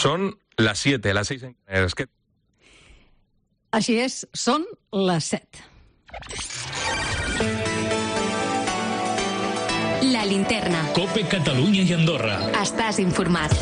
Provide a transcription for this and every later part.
Son las 7, las 6 en Canarias. Així és, són les 7. La linterna. COPE Catalunya i Andorra. Estàs informat.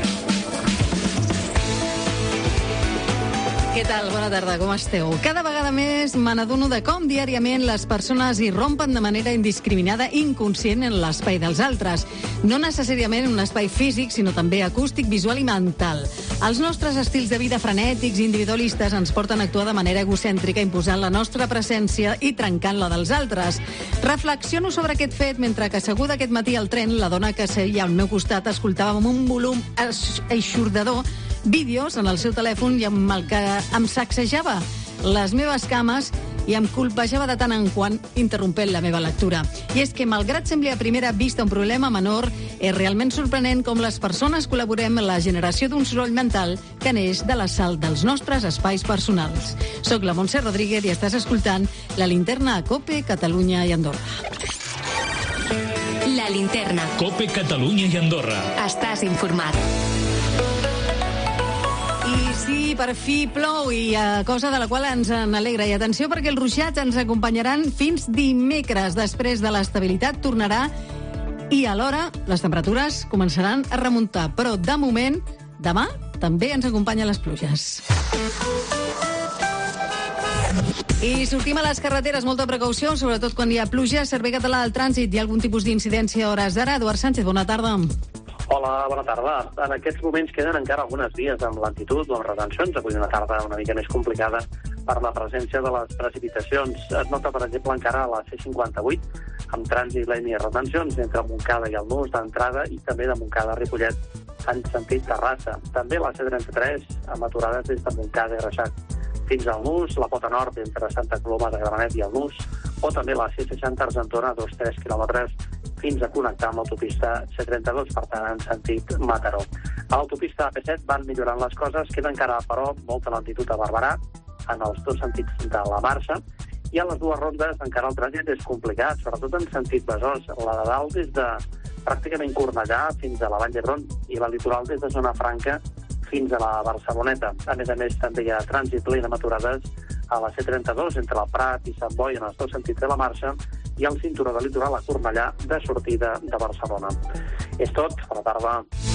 Què tal? Bona tarda, com esteu? Cada vegada més me n'adono de com diàriament les persones irrompen de manera indiscriminada i inconscient en l'espai dels altres. No necessàriament un espai físic, sinó també acústic, visual i mental. Els nostres estils de vida frenètics i individualistes ens porten a actuar de manera egocèntrica, imposant la nostra presència i trencant la dels altres. Reflexiono sobre aquest fet mentre que asseguda aquest matí al tren, la dona que seia al meu costat escoltava amb un volum eixordador vídeos en el seu telèfon i amb el que em sacsejava les meves cames i em colpejava de tant en quant, interrompent la meva lectura. I és que, malgrat sembli a primera vista un problema menor, és realment sorprenent com les persones col·laborem en la generació d'un soroll mental que neix de l'assalt dels nostres espais personals. Soc la Montse Rodríguez i estàs escoltant La Linterna a COPE, Catalunya i Andorra. La linterna. COPE Catalunya i Andorra. Estàs informat. I sí, per fi plou, i cosa de la qual ens alegra. I atenció, perquè els ruixats ens acompanyaran fins dimecres. Després de l'estabilitat tornarà i alhora les temperatures començaran a remuntar. Però de moment, demà també ens acompanyen les pluges. I sortim a les carreteres, molta precaució, sobretot quan hi ha pluja. Servei Català del Trànsit, hi ha algun tipus d'incidència a hores d'ara? Eduard Sánchez, bona tarda. Hola, bona tarda. En aquests moments queden encara algunes vies amb lentitud o amb retencions. Avui una tarda una mica més complicada per la presència de les precipitacions. Es nota, per exemple, encara a la C58, amb trànsit lent i retencions entre Montcada i el Nus d'entrada i també de Montcada a Ripollet en sentit Terrassa. També la C33 amb aturades des de Montcada i Reixac fins al Nus, la Pota Nord entre Santa Coloma de Gramenet i el Nus, o també la C60 Argentona, 2-3 quilòmetres fins a connectar amb l'autopista C32, per tant, en sentit Mataró. A l'autopista AP7 van millorant les coses, queda encara, però, molta lentitud a Barberà, en els dos sentits de la marxa, i a les dues rondes encara el trànsit és complicat, sobretot en sentit Besòs. La de dalt des de pràcticament Cornellà fins a la Vall d'Hebron i la litoral des de Zona Franca fins a la Barceloneta. A més, també hi ha trànsit lent amb aturades a la C32 entre el Prat i Sant Boi en els dos sentits de la marxa i el cinturó de litoral a Cornellà de sortida de Barcelona. És tot. Bona tarda.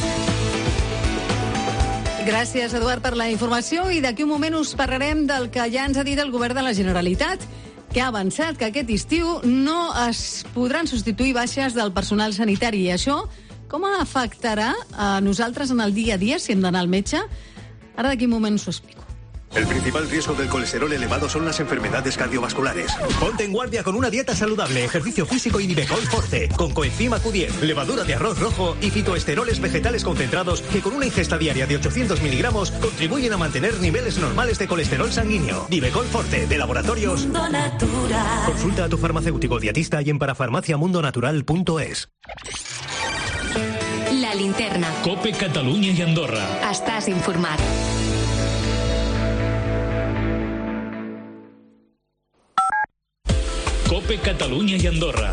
Gràcies, Eduard, per la informació. I d'aquí un moment us parlarem del que ja ens ha dit el govern de la Generalitat, que ha avançat que aquest estiu no es podran substituir baixes del personal sanitari. I això com afectarà a nosaltres en el dia a dia si hem d'anar al metge? Ara d'aquí un moment us ho explico. El principal riesgo del colesterol elevado son las enfermedades cardiovasculares. Ponte en guardia con una dieta saludable, ejercicio físico y Nivecol Forte, con coenzima Q10, levadura de arroz rojo y fitoesteroles vegetales concentrados que con una ingesta diaria de 800 miligramos contribuyen a mantener niveles normales de colesterol sanguíneo. Nivecol Forte, de Laboratorios Mundo Natural. Consulta a tu farmacéutico dietista y en parafarmaciamundonatural.es. La linterna. COPE Catalunya i Andorra. Estàs informat. COPE Catalunya i Andorra.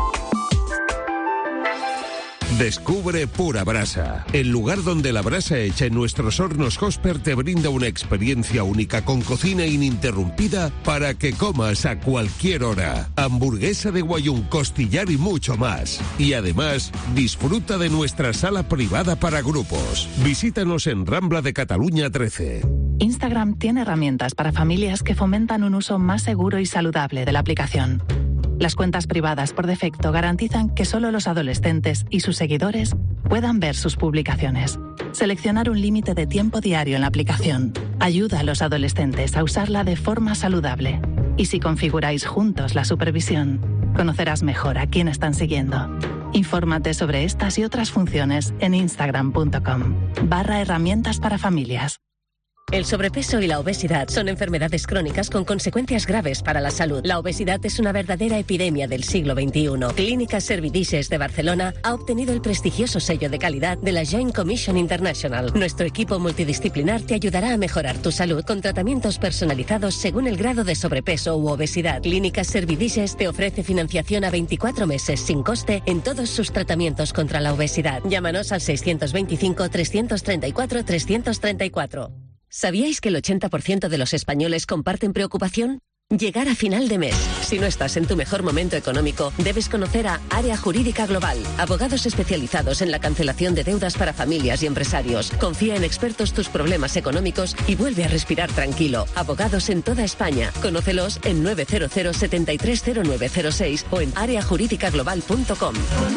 Descubre Pura Brasa, el lugar donde la brasa hecha en nuestros hornos Hosper te brinda una experiencia única con cocina ininterrumpida para que comas a cualquier hora. Hamburguesa de guayún, costillar y mucho más. Y además, disfruta de nuestra sala privada para grupos. Visítanos en Rambla de Cataluña 13. Instagram tiene herramientas para familias que fomentan un uso más seguro y saludable de la aplicación. Las cuentas privadas por defecto garantizan que solo los adolescentes y sus seguidores puedan ver sus publicaciones. Seleccionar un límite de tiempo diario en la aplicación ayuda a los adolescentes a usarla de forma saludable. Y si configuráis juntos la supervisión, conocerás mejor a quién están siguiendo. Infórmate sobre estas y otras funciones en instagram.com/herramientas para familias. El sobrepeso y la obesidad son enfermedades crónicas con consecuencias graves para la salud. La obesidad es una verdadera epidemia del siglo XXI. Clínicas Servidices de Barcelona ha obtenido el prestigioso sello de calidad de la Joint Commission International. Nuestro equipo multidisciplinar te ayudará a mejorar tu salud con tratamientos personalizados según el grado de sobrepeso u obesidad. Clínicas Servidices te ofrece financiación a 24 meses sin coste en todos sus tratamientos contra la obesidad. Llámanos al 625 334 334. ¿Sabíais que el 80% de los españoles comparten preocupación? Llegar a final de mes. Si no estás en tu mejor momento económico, debes conocer a Área Jurídica Global, abogados especializados en la cancelación de deudas para familias y empresarios. Confía en expertos tus problemas económicos y vuelve a respirar tranquilo. Abogados en toda España. Conócelos en 900 730906 o en areajuridicaglobal.com.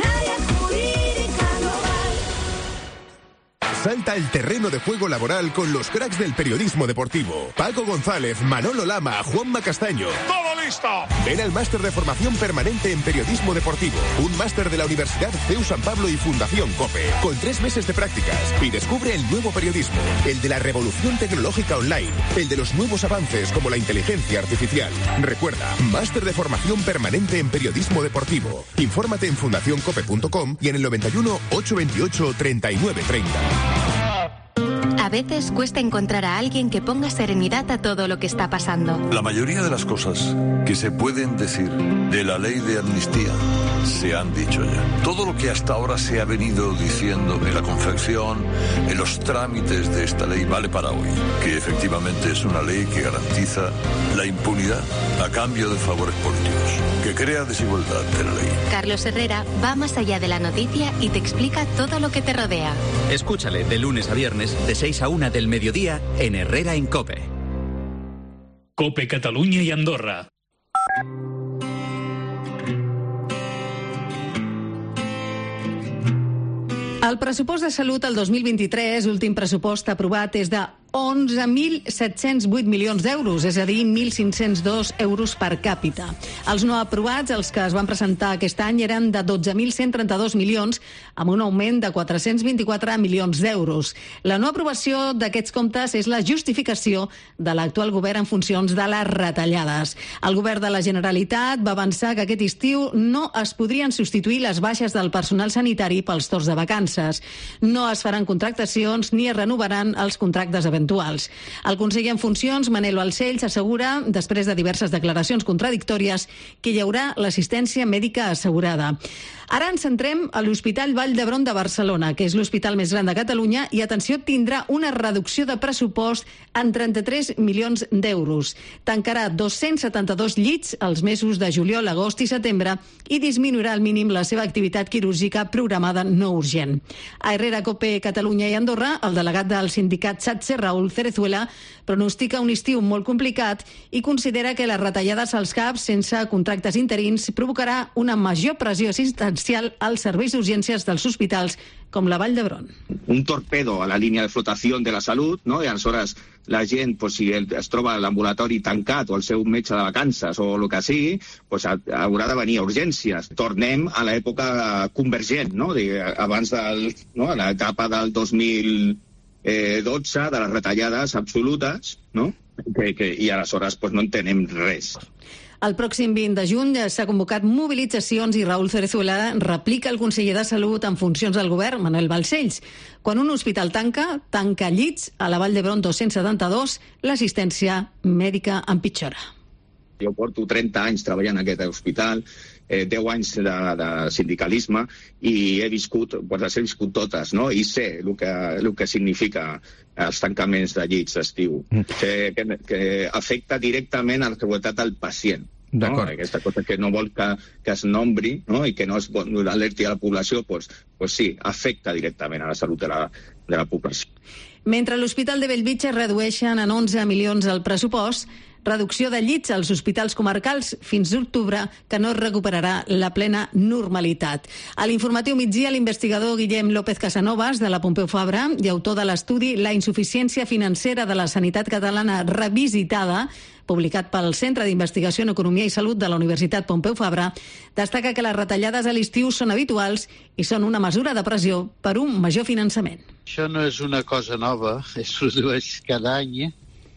Salta al terreno de juego laboral con los cracks del periodismo deportivo. Paco González, Manolo Lama, Juanma Castaño. ¡Todo listo! Ven al máster de formación permanente en periodismo deportivo. Un máster de la Universidad CEU San Pablo y Fundación COPE. Con 3 meses de prácticas. Y descubre el nuevo periodismo. El de la revolución tecnológica online. El de los nuevos avances como la inteligencia artificial. Recuerda, máster de formación permanente en periodismo deportivo. Infórmate en fundacioncope.com y en el 91 828 3930. A veces cuesta encontrar a alguien que ponga serenidad a todo lo que está pasando. La mayoría de las cosas que se pueden decir de la ley de amnistía se han dicho ya. Todo lo que hasta ahora se ha venido diciendo en la confección, en los trámites de esta ley vale para hoy. Que efectivamente es una ley que garantiza la impunidad a cambio de favores políticos. Que crea desigualdad de la ley. Carlos Herrera va más allá de la noticia y te explica todo lo que te rodea. Escúchale de lunes a viernes de 6 a 1 del mediodía en Herrera en COPE. COPE Catalunya i Andorra. El pressupost de salut el 2023, últim pressupost aprovat, és de 11.708 milions d'euros, és a dir, 1.502 euros per càpita. Els no aprovats, els que es van presentar aquest any, eren de 12.132 milions, amb un augment de 424 milions d'euros. La no aprovació d'aquests comptes és la justificació de l'actual govern en funcions de les retallades. El govern de la Generalitat va avançar que aquest estiu no es podrien substituir les baixes del personal sanitari pels torns de vacances. No es faran contractacions ni es renovaran els contractes eventuals. El conseller en funcions, Manel Balcells, assegura, després de diverses declaracions contradictòries, que hi haurà l'assistència mèdica assegurada. Ara ens centrem a l'Hospital Vall d'Hebron de Barcelona, que és l'hospital més gran de Catalunya i, atenció, tindrà una reducció de pressupost en 33 milions d'euros. Tancarà 272 llits els mesos de juliol, agost i setembre i disminuirà al mínim la seva activitat quirúrgica programada no urgent. A Herrera, COPE, Catalunya i Andorra, el delegat del sindicat SATSE, Raúl Cerezuela, pronostica un estiu molt complicat i considera que les retallades als CAPs sense contractes interins provocarà una major pressió assistencial als serveis d'urgències dels hospitals com la Vall d'Hebron. Un torpedo a la línia de flotació de la salut, no? I aleshores la gent, pues, si es troba a l'ambulatori tancat o el seu metge de vacances o el que sigui, pues, haurà de venir a urgències. Tornem a l'època convergent, no? Abans a l'etapa del 2012, de les retallades absolutes, no? I aleshores pues, no entenem res. El pròxim 20 de juny s'ha convocat mobilitzacions i Raúl Cerezuela replica el conseller de Salut en funcions del govern, Manuel Balcells. Quan un hospital tanca llits, a la Vall d'Hebron 272, l'assistència mèdica empitjora. Jo porto 30 anys treballant en aquest hospital, 10 anys de sindicalisme i he viscut totes, no? I sé el que significa els tancaments de llits d'estiu, que afecta directament a la seguretat del pacient. No? Aquesta cosa que no vol que es nombri, no? I que no es alerti a la població, pues sí, afecta directament a la salut de la població. Mentre l'Hospital de Bellvitge redueixen en 11 milions el pressupost, reducció de llits als hospitals comarcals fins a octubre, que no recuperarà la plena normalitat. A l'informatiu migdia, l'investigador Guillem López Casanovas, de la Pompeu Fabra, i autor de l'estudi La insuficiència financera de la sanitat catalana revisitada, publicat pel Centre d'Investigació en Economia i Salut de la Universitat Pompeu Fabra, destaca que les retallades a l'estiu són habituals i són una mesura de pressió per un major finançament. Això no és una cosa nova, es produeix cada any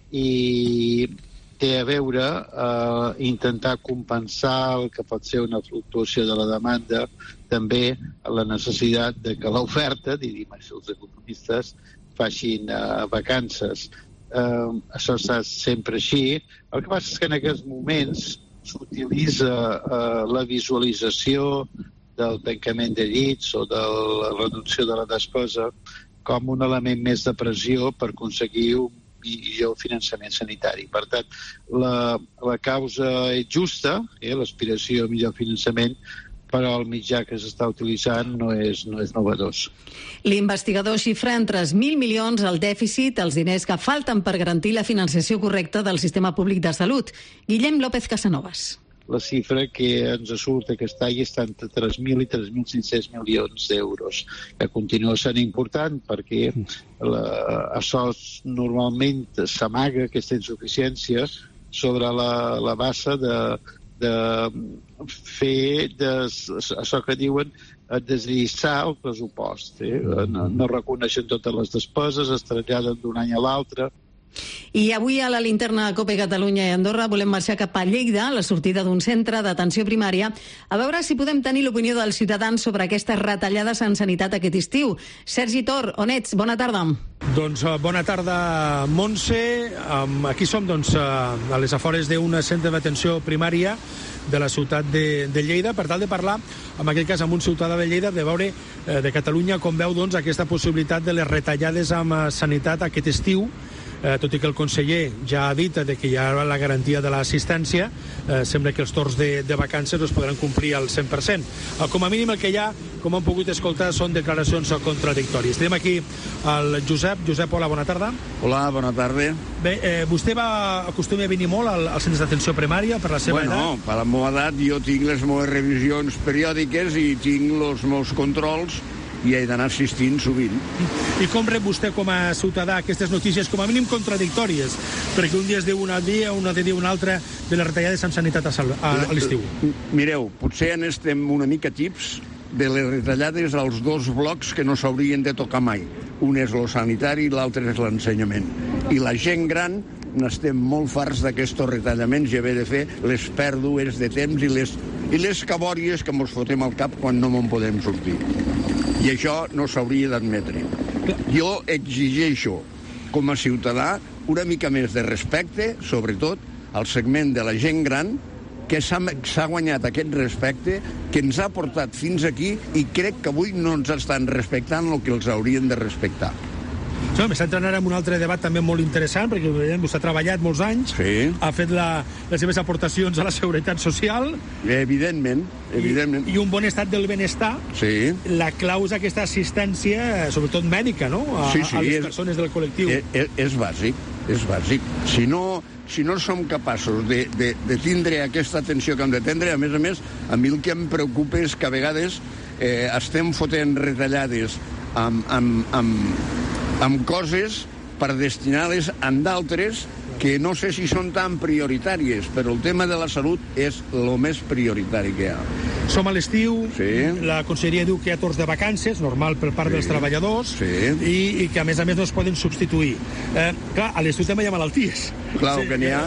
i té a veure intentar compensar el que pot ser una fluctuació de la demanda, també la necessitat de que l'oferta, diríem això els economistes, facin vacances. Això està sempre així. El que passa és que en aquests moments s'utilitza la visualització del tancament de llits o de la reducció de la despesa com un element més de pressió per aconseguir un millor finançament sanitari. Per tant, la causa és justa, l'aspiració a millor finançament, però el mitjà que s'està utilitzant no és novedós. L'investigador xifra en 3.000 milions el dèficit, els diners que falten per garantir la financiació correcta del sistema públic de salut. Guillem López Casanovas. La xifra que ens surt aquest any està entre 3.000 i 3.500 milions d'euros, que continua sent important perquè això normalment s'amaga, aquesta insuficiència, sobre la base de fer això que diuen desllistar el pressupost. No reconeixen totes les despeses, es traslladen d'un any a l'altre. I avui a la linterna COPE Catalunya i Andorra volem marxar cap a Lleida, a la sortida d'un centre d'atenció primària, a veure si podem tenir l'opinió dels ciutadans sobre aquestes retallades en sanitat aquest estiu. Sergi Tor, on ets? Bona tarda. Doncs bona tarda, Montse. Aquí som a les afores d'un centre d'atenció primària de la ciutat de Lleida, per tal de parlar, en aquell cas amb un ciutadà de Lleida, de veure de Catalunya com veu aquesta possibilitat de les retallades amb sanitat aquest estiu, tot i que el conseller ja ha dit que hi ha la garantia de l'assistència, sembla que els torns de vacances es podran complir al 100%. Com a mínim el que hi ha, com hem pogut escoltar, són declaracions contradictòries. Tenim aquí el Josep. Josep, hola, bona tarda. Hola, bona tarda. Bé, vostè acostuma a venir molt als centres d'atenció primària per la seva edat? Bueno, per la meva edat jo tinc les meves revisions periòdiques i tinc els meus controls i he d'anar assistint sovint. I com rep vostè com a ciutadà aquestes notícies com a mínim contradictòries? Perquè un dia es diu un dia, un altre dia un altre, de les retallades en sanitat a l'estiu. Mireu, potser estem una mica tips de les retallades als dos blocs que no s'haurien de tocar mai. Un és el sanitari i l'altre és l'ensenyament. I la gent gran n'estem molt farts d'aquests retallaments i haver de fer les pèrdues de temps i les cabòries que mos fotem al cap quan no me'n podem sortir. I això no s'hauria d'admetre. Jo exigeixo, com a ciutadà, una mica més de respecte, sobretot al segment de la gent gran, que s'ha guanyat aquest respecte, que ens ha portat fins aquí i crec que avui no ens estan respectant el que els haurien de respectar. M'està entrant ara en un altre debat també molt interessant, perquè vostè ha treballat molts anys, ha fet les seves aportacions a la seguretat social. Evidentment. I un bon estat del benestar. Sí. La clau és aquesta assistència, sobretot mèdica, no? A les persones del col·lectiu. És bàsic, és bàsic. Si no som capaços de tindre aquesta atenció que hem de tindre, a més, a mi el que em preocupa és que a vegades estem fotent retallades amb coses per destinar-les a d'altres que no sé si són tan prioritàries, però el tema de la salut és el més prioritari que hi ha. Som a l'estiu, la conselleria diu que hi ha torns de vacances, normal per part dels treballadors, i que a més no es poden substituir. Clar, a l'estiu també hi ha malalties. Claro que n'hi ha,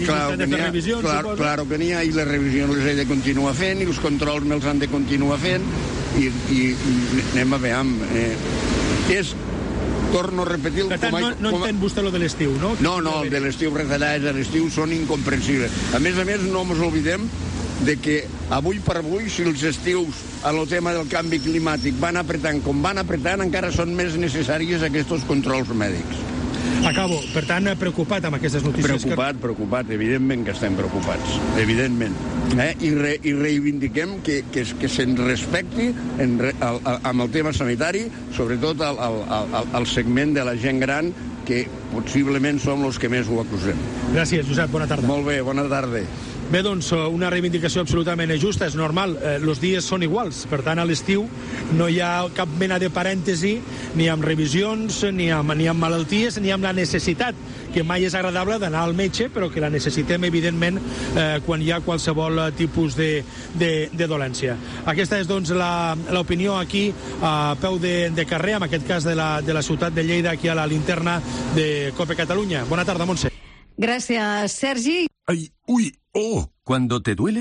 claro que n'hi ha, i les revisions les he de continuar fent, i els controls me'ls han de continuar fent, i anem a veure, torno a repetir... Per tant, no entén vostè lo de l'estiu, no? No, el de l'estiu, retallades de l'estiu són incomprensibles. A més, no ens oblidem de que avui per avui, si els estius a lo tema del canvi climàtic van apretant com van apretant, encara són més necessaris aquests controls mèdics. Acabo. Per tant, preocupat amb aquestes notícies. Preocupat. Evidentment que estem preocupats. Evidentment. I reivindiquem que se'n respecti amb el tema sanitari, sobretot al segment de la gent gran que possiblement som els que més ho acusem. Gràcies, Josep, bona tarda. Molt bé, bona tarda. Bé, doncs, una reivindicació absolutament justa, és normal, els dies són iguals, per tant, a l'estiu no hi ha cap mena de parèntesi, ni amb revisions, ni amb malalties, ni amb la necessitat, que mai és agradable d'anar al metge, però que la necessitem, evidentment, quan hi ha qualsevol tipus de dolència. Aquesta és, doncs, l'opinió aquí, a peu de carrer, en aquest cas de la ciutat de Lleida, aquí a la linterna de COPE Catalunya. Bona tarda, Montse. Gràcies, Sergi. Ay, uy, oh. Cuando te duele...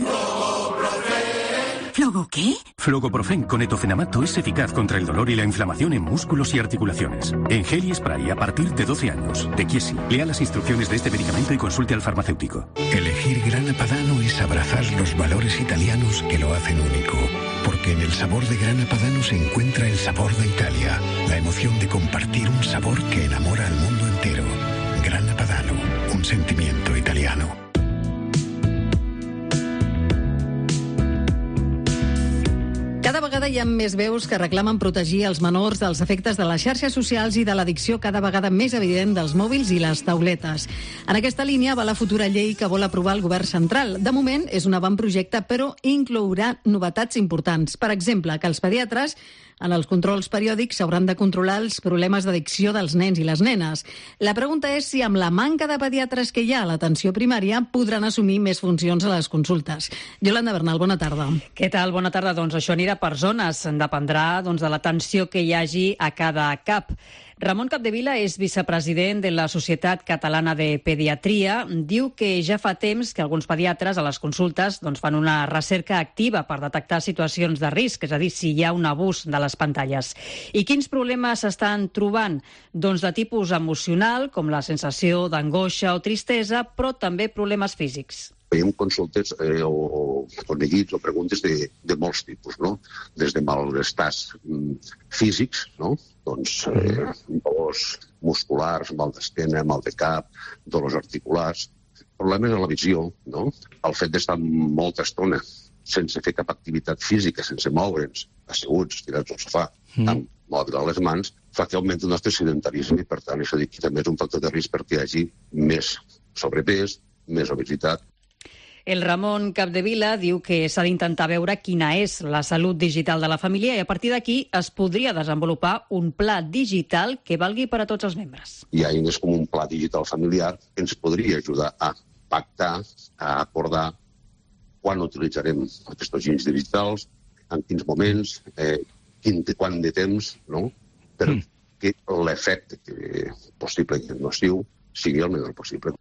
¿Flogo qué? Flogoprofen con etofenamato es eficaz contra el dolor y la inflamación en músculos y articulaciones. En gel y spray a partir de 12 años. De Chiesi. Lea las instrucciones de este medicamento y consulte al farmacéutico. Elegir Grana Padano es abrazar los valores italianos que lo hacen único. Porque en el sabor de Grana Padano se encuentra el sabor de Italia. La emoción de compartir un sabor que enamora al mundo entero. Grana Padano. Un sentimiento italiano. Cada vegada hi ha més veus que reclamen protegir els menors dels efectes de les xarxes socials i de l'addicció cada vegada més evident dels mòbils i les tauletes. En aquesta línia va la futura llei que vol aprovar el govern central. De moment és un avantprojecte, però inclourà novetats importants. Per exemple, que els pediatres en els controls periòdics s'hauran de controlar els problemes d'addicció dels nens i les nenes. La pregunta és si amb la manca de pediatres que hi ha a l'atenció primària podran assumir més funcions a les consultes. Yolanda Bernal, bona tarda. Què tal? Bona tarda. Doncs això anirà per zones. Dependrà de l'atenció que hi hagi a cada CAP. Ramon Capdevila és vicepresident de la Societat Catalana de Pediatria. Diu que ja fa temps que alguns pediatres a les consultes fan una recerca activa per detectar situacions de risc, és a dir, si hi ha un abús de les pantalles. I quins problemes s'estan trobant? Doncs de tipus emocional, com la sensació d'angoixa o tristesa, però també problemes físics. Veiem consultes o neguits o preguntes de molts tipus, no? Des de malestars físics, no? Doncs dolors musculars, mal d'esquena, mal de cap, dolors articulars, problemes a la visió, no? El fet d'estar molta estona sense fer cap activitat física, sense moure'ns, asseguts, tirats al sofà, amb mòbil a les mans, fa que augmenti el nostre sedentarisme i, per tant, això aquí també és un factor de risc perquè hi hagi més sobrepès, més obesitat. El Ramon Capdevila diu que s'ha d'intentar veure quina és la salut digital de la família i a partir d'aquí es podria desenvolupar un pla digital que valgui per a tots els membres. Hi ha eines com un pla digital familiar que ens podria ajudar a pactar, a acordar quan utilitzarem aquests agents digitals, en quins moments, quant de temps, no? Perquè l'efecte possible i nociu sigui el menor possible.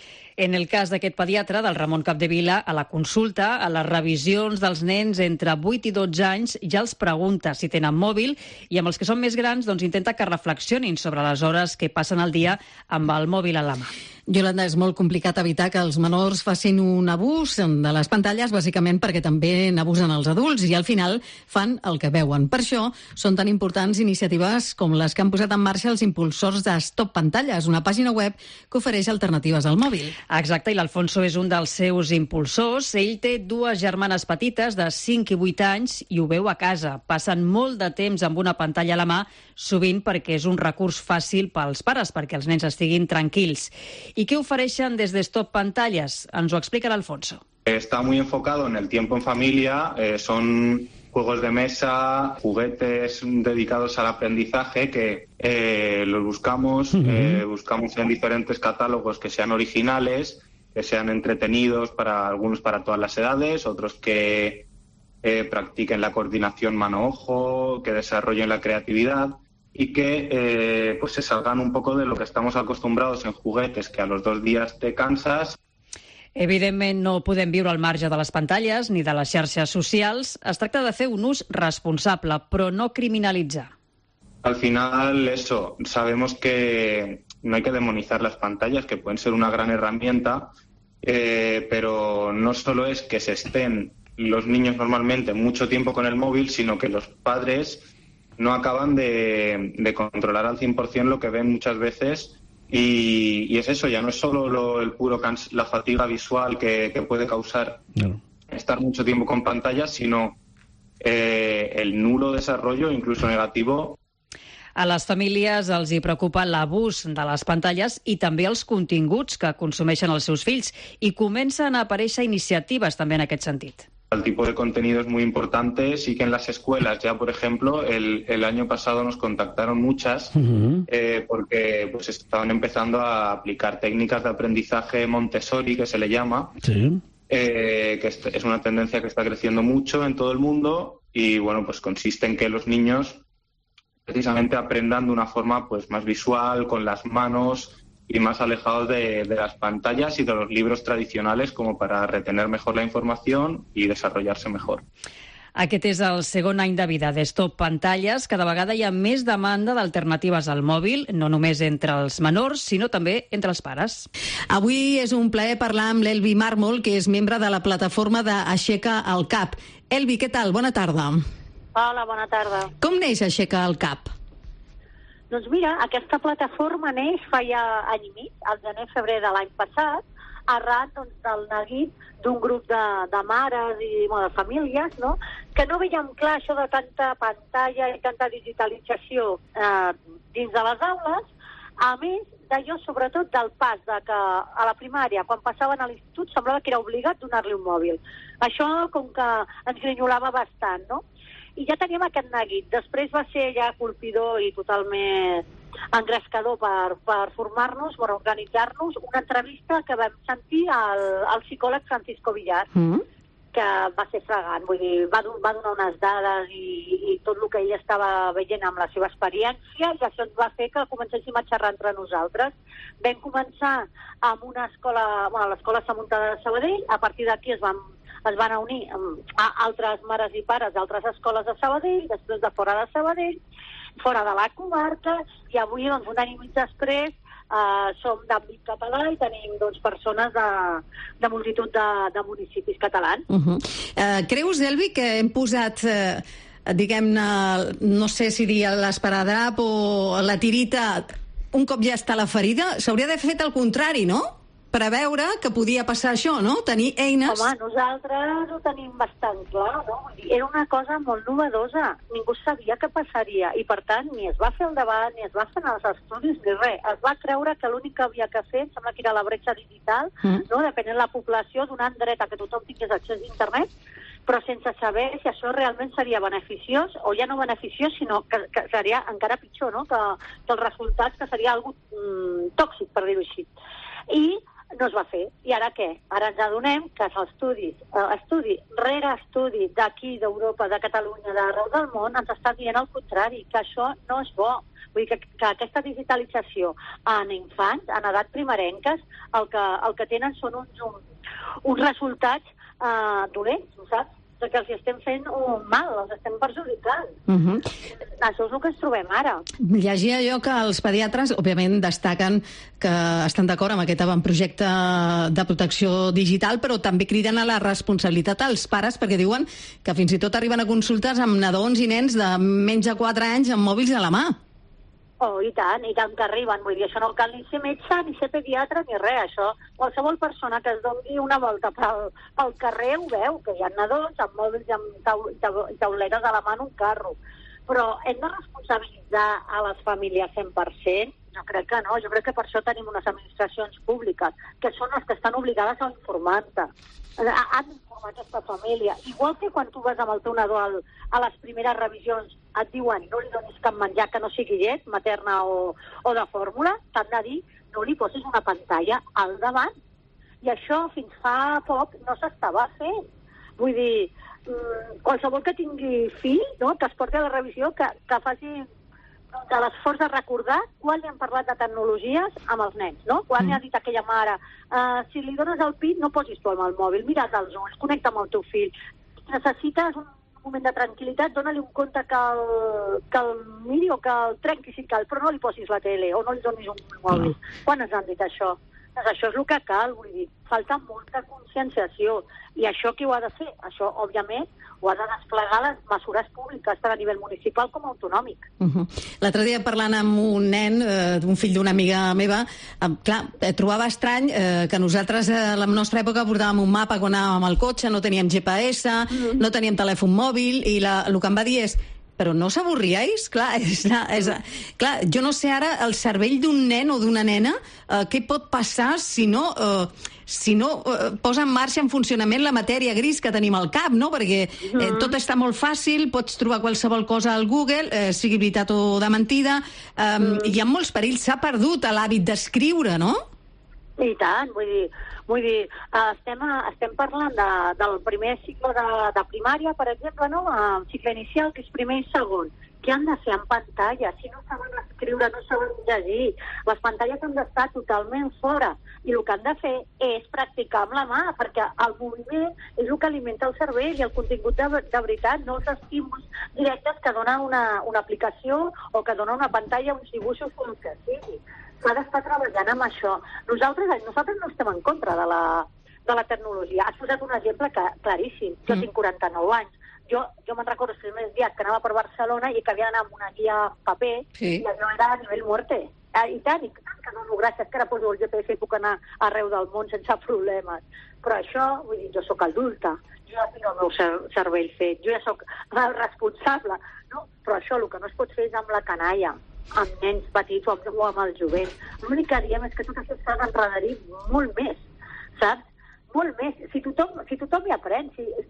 En el cas d'aquest pediatre, del Ramon Capdevila, a la consulta, a les revisions dels nens entre 8 i 12 anys, ja els pregunta si tenen mòbil i amb els que són més grans intenta que reflexionin sobre les hores que passen al dia amb el mòbil a la mà. Yolanda, és molt complicat evitar que els menors facin un abús de les pantalles, bàsicament perquè també n'abusen els adults i al final fan el que veuen. Per això són tan importants iniciatives com les que han posat en marxa els impulsors de Stop Pantalles, una pàgina web que ofereix alternatives al mòbil. Exacte, i l'Alfonso és un dels seus impulsors. Ell té 2 germanes petites de 5 i 8 anys i ho veu a casa. Passen molt de temps amb una pantalla a la mà, sovint perquè és un recurs fàcil pels pares, perquè els nens estiguin tranquils. ¿Y qué ofereixen desde Stop Pantallas? Ens ho explica l'Alfonso. Está muy enfocado en el tiempo en familia, son juegos de mesa, juguetes dedicados al aprendizaje que los buscamos en diferentes catálogos que sean originales, que sean entretenidos para algunos para todas las edades, otros que practiquen la coordinación mano-ojo, que desarrollen la creatividad y que pues se salgan un poco de lo que estamos acostumbrados en juguetes, que a los 2 días te cansas. Evidentment no podem viure al marge de les pantalles ni de les xarxes socials. Es tracta de fer un ús responsable, però no criminalitzar. Al final, eso, sabemos que no hay que demonizar las pantallas, que pueden ser una gran herramienta, pero no solo es que se estén los niños normalmente mucho tiempo con el móvil, sino que los padres no acaban de controlar al 100% lo que ven muchas veces. Y es eso, ya no es solo la fatiga visual que puede causar estar mucho tiempo con pantallas, sino el nulo desarrollo, incluso negativo. A les famílies els hi preocupa l'abús de les pantalles i també els continguts que consumeixen els seus fills, i comencen a aparèixer iniciatives també en aquest sentit. El tipo de contenido es muy importante. Sí que en las escuelas ya, por ejemplo, el año pasado nos contactaron muchas porque pues estaban empezando a aplicar técnicas de aprendizaje Montessori, que se le llama, que es una tendencia que está creciendo mucho en todo el mundo y, bueno, pues consiste en que los niños precisamente aprendan de una forma pues más visual, con las manos, y más alejados de las pantallas y de los libros tradicionales, como para retener mejor la información y desarrollarse mejor. Aquest és el segon any de vida de Stop Pantalles. Cada vegada hi ha més demanda d'alternatives al mòbil, no només entre els menors, sinó també entre els pares. Avui és un plaer parlar amb l'Elvi Mármol, que és membre de la plataforma d'Aixeca el Cap. Elvi, què tal? Bona tarda. Hola, bona tarda. Com neix Aixeca el Cap? Doncs mira, aquesta plataforma neix fa ja any i mig, al gener-febrer de l'any passat, arran del neguit d'un grup de mares i de famílies, no? Que no veiem clar això de tanta pantalla i tanta digitalització dins de les aules, a més d'allò sobretot del pas de que a la primària, quan passaven a l'institut, semblava que era obligat donar-li un mòbil. Això com que ens grinyolava bastant, no? I ja teníem aquest neguit. Després va ser ja colpidor i totalment engrescador per formar-nos, per organitzar-nos, una entrevista que vam sentir al psicòleg Francisco Villar, que va ser fragant. Vull dir, va donar unes dades i tot el que ell estava veient amb la seva experiència, i això ens va fer que comencéssim a xerrar entre nosaltres. Vam començar amb una escola, l'escola Sant Muntada de Sabadell. A partir d'aquí es van unir a altres mares i pares d'altres escoles de Sabadell, després de fora de Sabadell, fora de la comarca, i avui, un any i mig després, som d'àmbit català i tenim persones de multitud de municipis catalans. Creus, Elvi, que hem posat, diguem-ne, no sé si dir l'esparadrap o la tirita, un cop ja està la ferida? S'hauria d'haver fet el contrari, no? Preveure que podia passar això, no? Tenir eines... Home, nosaltres ho tenim bastant clar, no? Era una cosa molt novedosa. Ningú sabia què passaria i, per tant, ni es va fer el debat, ni es va fer els estudis, ni res. Es va creure que l'únic que havia que fer, em sembla que era la bretxa digital, no? Depenent de la població, donant dret a que tothom tingués accés a internet, però sense saber si això realment seria beneficiós o ja no beneficiós, sinó que seria encara pitjor, no? Que els resultats, que seria algo tòxic, per dir-ho així. I no es va fer. I ara què? Ara ens adonem que estudi rere estudi d'aquí, d'Europa, de Catalunya, d'arreu del món, ens està dient el contrari, que això no és bo. Vull dir que aquesta digitalització en infants, en edat primerenques, el que tenen són uns resultats dolents, saps? Que els estem fent un mal, els estem perjudicant. Això és el que ens trobem ara. Llegia jo que els pediatres, òbviament, destaquen que estan d'acord amb aquest avantprojecte de protecció digital, però també criden a la responsabilitat als pares, perquè diuen que fins i tot arriben a consultes amb nadons i nens de menys de 4 anys amb mòbils a la mà. Oh, i tant que arriben. Vull dir, això no cal ni ser metge, ni ser pediatre, ni res. Això, qualsevol persona que es doni una volta pel carrer ho veu, que hi ha nadons amb mòbils i amb tauleres a la mà en un carro. Però hem de responsabilitzar a les famílies 100%? Jo crec que no. Jo crec que per això tenim unes administracions públiques, que són les que estan obligades a informar-te. Han d'informar aquesta família. Igual que quan tu vas amb el teu nadó a les primeres revisions et diuen no li donis cap menjar que no sigui llet, materna o de fórmula, t'han de dir no li posis una pantalla al davant. I això fins fa poc no s'estava fent. Vull dir, qualsevol que tingui fill, no?, que es porti a la revisió, que faci de l'esforç de recordar quan li han parlat de tecnologies amb els nens, no? Quan li ha dit aquella mare, si li dones el pit no posis tu amb el mòbil, mira't els ulls, connecta amb el teu fill. Necessites un moment de tranquil·litat, dona-li un compte que el miri o que el trenqui si cal, però no li posis la tele o no li donis un mòbil. Quan ens han dit això? Doncs això és el que cal, vull dir, falta molta conscienciació. I això qui ho ha de fer? Això, òbviament, ho ha de desplegar les mesures públiques, tant a nivell municipal com autonòmic. L'altre dia, parlant amb un nen, un fill d'una amiga meva, clar, trobava estrany que nosaltres a la nostra època portàvem un mapa quan anàvem al cotxe, no teníem GPS, no teníem telèfon mòbil, i el que em va dir és Però no s'avorríais? Clar, jo no sé ara el cervell d'un nen o d'una nena què pot passar si no posa en marxa, en funcionament, la matèria gris que tenim al cap, no? Perquè tot està molt fàcil, pots trobar qualsevol cosa al Google, sigui veritat o de mentida, hi ha molts perills, s'ha perdut l'hàbit d'escriure, no? I tant, vull dir, estem parlant del primer cicle de primària, per exemple, no? El cicle inicial, que és primer i segon, que han de ser en pantalla, si no saben escriure, no saben llegir. Les pantalles han d'estar totalment fora, i el que han de fer és practicar amb la mà, perquè el moviment és el que alimenta el cervell, i el contingut de veritat, no els estímuls directes que dona una aplicació o que dona una pantalla, uns dibuixos o el que sigui. S'ha d'estar treballant amb això. Nosaltres no estem en contra de la tecnologia. Has posat un exemple claríssim. Jo tinc 49 anys. Jo me'n recordo els primers dies que anava per Barcelona i que havia d'anar amb una guia en paper, i allò era a nivell muerte. I tant que no, gràcies, que ara poso el GPS i puc anar arreu del món sense problemes. Però això, vull dir, jo sóc adulta, jo ja tinc el meu cervell fet, jo ja sóc el responsable, no? Però això el que no es pot fer és amb la canalla, amb nens petits o amb el jovent. L'únic que diem és que tot això s'ha d'enredarir molt més, saps? Molt més. Si tothom hi aprèn,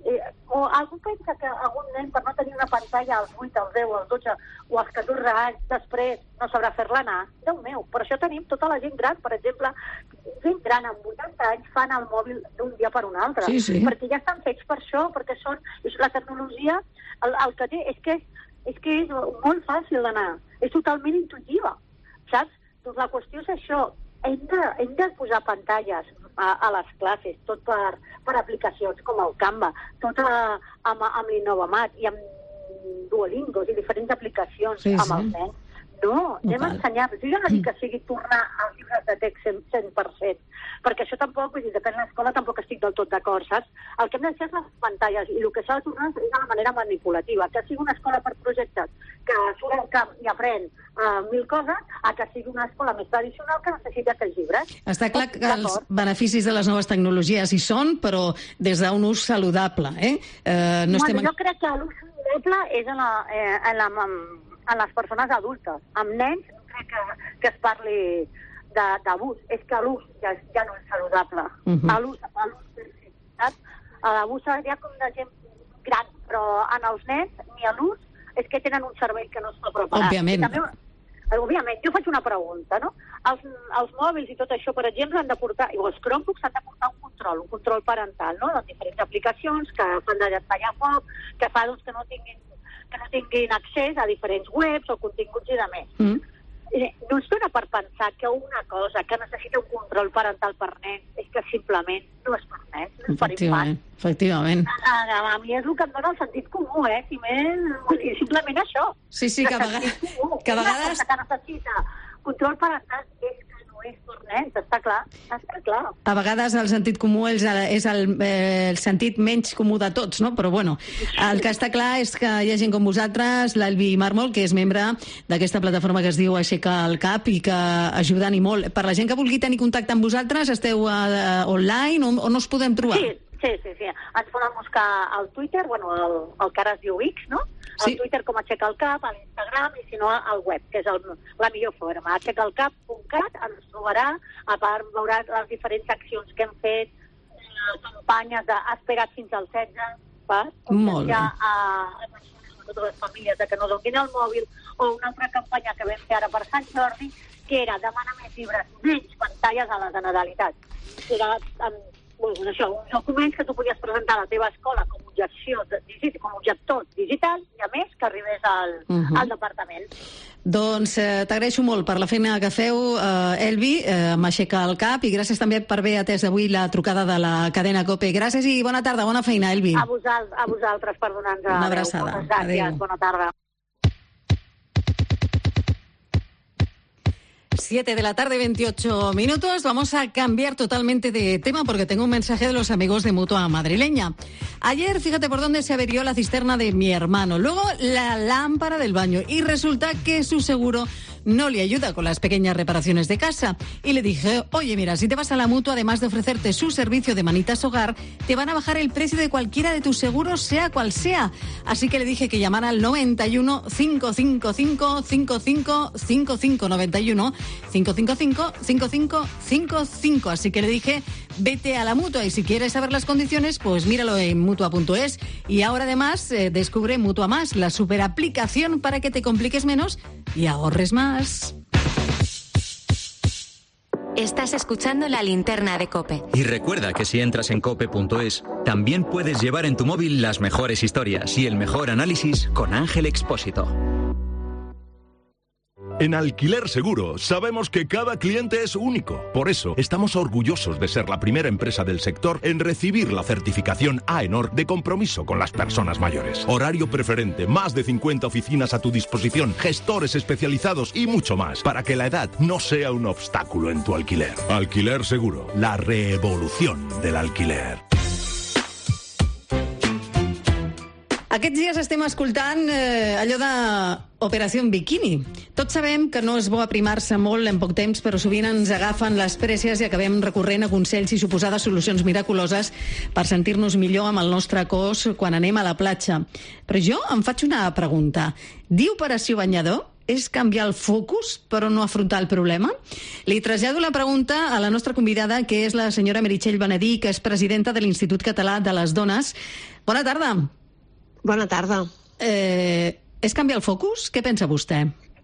o algú pensa que algun nen, per no tenir una pantalla als 8, als 10, als 12 o als 14 anys, després no sabrà fer-la anar, Déu meu, per això tenim tota la gent gran, per exemple, gent gran amb 80 anys fan el mòbil d'un dia per un altre, perquè ja estan fets per això, perquè la tecnologia, el que té és que és molt fàcil d'anar, és totalment intuïtiva, saps? Doncs la qüestió és això, hem de posar pantalles a les classes, tot per aplicacions com el Canva, tot amb l'Innovamat i amb Duolingos i diferents aplicacions amb els nens. No, anem a ensenyar-los. Jo ja no dic que sigui tornar als llibres de text 100%, perquè això tampoc, vull dir, depèn de l'escola, tampoc estic del tot d'acord, saps? El que hem de fer és les pantalles, i el que s'ha de tornar és de la manera manipulativa, que sigui una escola per projectes, que surt al camp i aprèn 1000 coses, a que sigui una escola més tradicional que necessita aquells llibres. Està clar que els beneficis de les noves tecnologies hi són, però des d'un ús saludable, Jo crec que l'ús saludable és en les persones adultes. Amb nens no crec que es parli d'abús. És que l'ús ja no és saludable. L'abús seria com de gent gran, però en els nens ni a l'ús és que tenen un cervell que no està preparat. Òbviament, jo faig una pregunta, no? Els mòbils i tot això, per exemple, han de portar, i els Chromebooks han de portar un control parental, no? De diferents aplicacions que fan de tallar foc, que fa doncs, que no tinguin accés a diferents webs o continguts i de més. No es dona per pensar que una cosa que necessita un control parental per nens és que simplement no és per nens, no és per infants. Efectivament. A mi és el que em dona el sentit comú, simplement això. Sí, que a vegades... Que necessita control parental és que no és per nens, està clar. A vegades el sentit comú és el sentit menys comú de tots, no? Però bueno, el que està clar és que hi ha gent com vosaltres, l'Elvi Mármol, que és membre d'aquesta plataforma que es diu Aixeca el Cap i que ajuden i molt. Per la gent que vulgui tenir contacte amb vosaltres, esteu online o no us podem trobar? Sí. Ens poden buscar al Twitter, el que ara es diu X, no? Al Twitter com Aixeca el Cap, a l'Instagram, i si no al web, que és la millor forma. aixecalcap.cat ens trobarà, a part veurà les diferents accions que hem fet, campanyes d'esperat fins al 16, per conscienciar a totes les famílies que no donin el mòbil, o una altra campanya que vam fer ara per Sant Jordi, que era demana més llibres, menys pantalles a la Generalitat. Era uns documents que tu podies presentar a la teva escola com objector digital i, a més, que arribés al departament. Doncs t'agraeixo molt per la feina que feu, Elvi, m'aixeca el cap, i gràcies també per haver atès avui la trucada de la cadena COPE. Gràcies i bona tarda, bona feina, Elvi. A vosaltres per donar-nos una abraçada. Moltes gràcies, adéu. Bona tarda. 7 de la tarde, 28 minutos. Vamos a cambiar totalmente de tema porque tengo un mensaje de los amigos de Mutua Madrileña. Ayer, fíjate por dónde se averió la cisterna de mi hermano. Luego, la lámpara del baño. Y resulta que su seguro no le ayuda con las pequeñas reparaciones de casa. Y le dije, oye, mira, si te vas a la Mutua, además de ofrecerte su servicio de manitas hogar, te van a bajar el precio de cualquiera de tus seguros, sea cual sea. Así que le dije que llamara al 91 555 5555 91 555 5555. Así que le dije, vete a la Mutua, y si quieres saber las condiciones, pues míralo en Mutua.es. Y ahora además descubre Mutua Más, la superaplicación para que te compliques menos y ahorres más. Estás escuchando La Linterna de COPE. Y recuerda que si entras en cope.es, también puedes llevar en tu móvil las mejores historias y el mejor análisis con Ángel Expósito. En Alquiler Seguro sabemos que cada cliente es único. Por eso estamos orgullosos de ser la primera empresa del sector en recibir la certificación AENOR de compromiso con las personas mayores. Horario preferente, más de 50 oficinas a tu disposición, gestores especializados y mucho más, para que la edad no sea un obstáculo en tu alquiler. Alquiler Seguro, la revolución del alquiler. Aquests dies estem escoltant allò d'Operació Bikini. Tots sabem que no és bo aprimar-se molt en poc temps, però sovint ens agafen les prèsses i acabem recorrent a consells i suposades solucions miraculoses per sentir-nos millor amb el nostre cos quan anem a la platja. Però jo em faig una pregunta. Dir operació banyador és canviar el focus però no afrontar el problema? Li trasllado la pregunta a la nostra convidada, que és la senyora Meritxell Benedí, que és presidenta de l'Institut Català de les Dones. Bona tarda. Bona tarda. És canviar el focus? Què pensa vostè?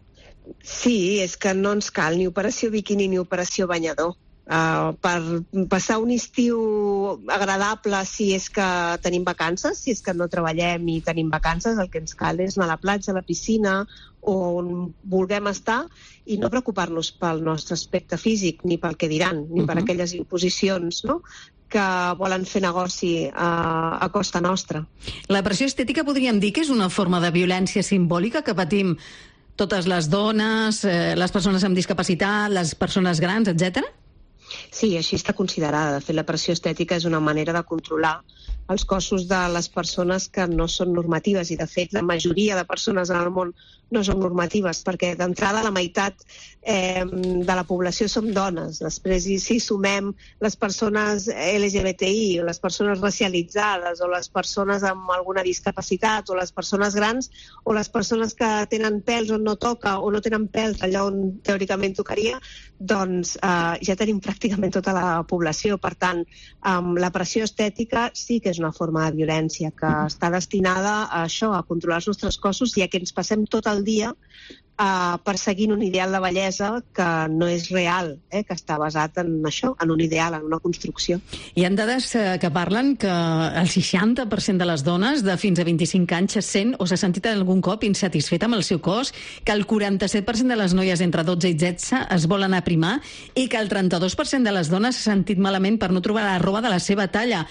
Sí, és que no ens cal ni operació biquini ni operació banyador. Per passar un estiu agradable, si és que tenim vacances, si és que no treballem i tenim vacances, el que ens cal és anar a la platja, a la piscina, on vulguem estar, i no preocupar-nos pel nostre aspecte físic, ni pel que diran, ni per aquelles imposicions, no?, que volen fer negoci a costa nostra. La pressió estètica podríem dir que és una forma de violència simbòlica que patim totes les dones, les persones amb discapacitat, les persones grans, etc. Sí, així està considerada. De fet, la pressió estètica és una manera de controlar els cossos de les persones que no són normatives, i de fet la majoria de persones en el món no són normatives, perquè d'entrada la meitat de la població som dones. Després, si sumem les persones LGBTI, o les persones racialitzades, o les persones amb alguna discapacitat, o les persones grans, o les persones que tenen pèls on no toca, o no tenen pèls allà on teòricament tocaria, doncs ja tenim pràcticament tota la població. Per tant, la pressió estètica sí que és una forma de violència que està destinada a això, a controlar els nostres cossos, i a que ens passem tot el dia perseguint un ideal de bellesa que no és real, que està basat en això, en un ideal, en una construcció. Hi ha dades que parlen que el 60% de les dones de fins a 25 anys se sent o s'ha sentit algun cop insatisfeta amb el seu cos, que el 47% de les noies entre 12 i 16 es volen aprimar i que el 32% de les dones s'ha sentit malament per no trobar la roba de la seva talla.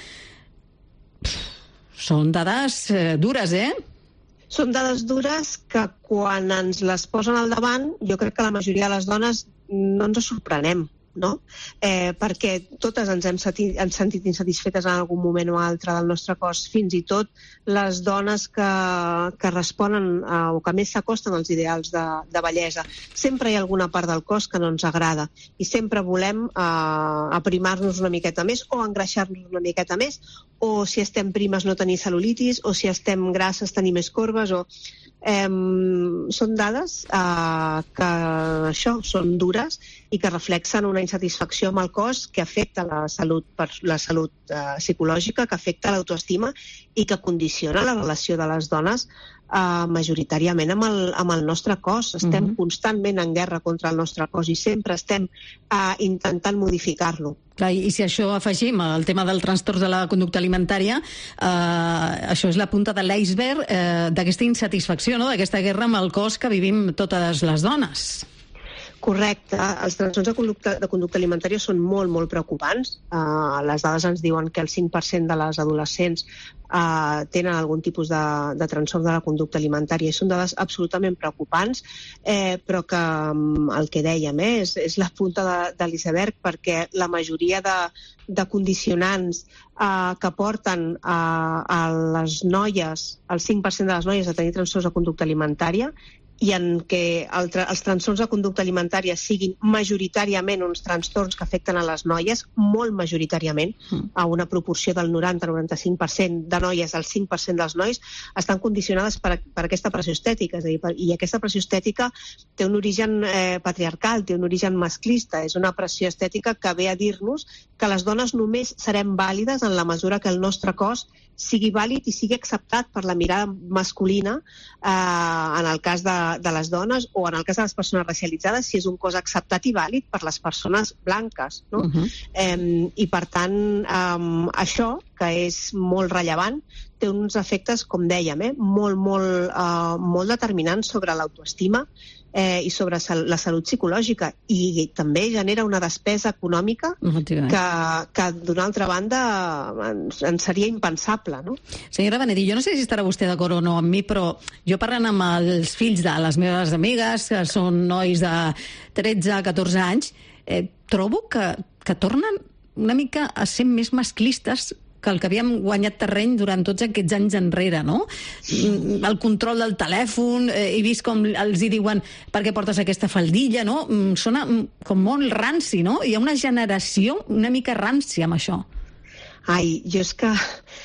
Són dades dures, Són dades dures que quan ens les posen al davant, jo crec que la majoria de les dones no ens sorprenem, no? Perquè totes ens hem sentit insatisfetes en algun moment o altre del nostre cos, fins i tot les dones que responen o que més s'acosten als ideals de bellesa. Sempre hi ha alguna part del cos que no ens agrada i sempre volem aprimar-nos una miqueta més o engreixar-nos una miqueta més, o si estem primes no tenir cel·lulitis, o si estem grasses tenir més corbes, o... són dades que això són dures i que reflexen una insatisfacció amb el cos que afecta la salut psicològica, que afecta l'autoestima i que condiciona la relació de les dones majoritàriament amb el nostre cos. Estem constantment en guerra contra el nostre cos i sempre estem intentant modificar-lo. I si això afegim el tema del trastorn de la conducta alimentària, això és la punta de l'iceberg d'aquesta insatisfacció, no? D'aquesta guerra amb el cos que vivim totes les dones. Correcte. Els trastorns de conducta alimentària són molt, molt preocupants. Les dades ens diuen que el 5% de les adolescents tenen algun tipus de trastorn de la conducta alimentària, i són dades absolutament preocupants, però que el que dèiem és la punta de l'iceberg, perquè la majoria de condicionants que porten a les noies, el 5% de les noies, a tenir trastorns de conducta alimentària, i en què els trastorns de conducta alimentària siguin majoritàriament uns trastorns que afecten a les noies, molt majoritàriament, a una proporció del 90-95% de noies, el 5% dels nois, estan condicionades per aquesta pressió estètica. És a dir, i aquesta pressió estètica té un origen patriarcal, té un origen masclista, és una pressió estètica que ve a dir-nos que les dones només serem vàlides en la mesura que el nostre cos sigui vàlid i sigui acceptat per la mirada masculina, en el cas de les dones, o en el cas de les persones racialitzades, si és un cos acceptat i vàlid per les persones blanques, no? I per tant, això, que és molt rellevant, té uns efectes, com dèiem, molt determinants sobre l'autoestima i sobre la salut psicològica, i també genera una despesa econòmica que d'una altra banda ens seria impensable, no? Senyora Benedí, jo no sé si estarà vostè d'acord o no amb mi, però jo parlant amb els fills de les meves amigues, que són nois de 13-14 anys, trobo que tornen una mica a ser més masclistes que el que havíem guanyat terreny durant tots aquests anys enrere, no? El control del telèfon, he vist com els hi diuen per què portes aquesta faldilla, no? Sona com molt ranci, no? Hi ha una generació una mica ranci amb això. Ai, jo és que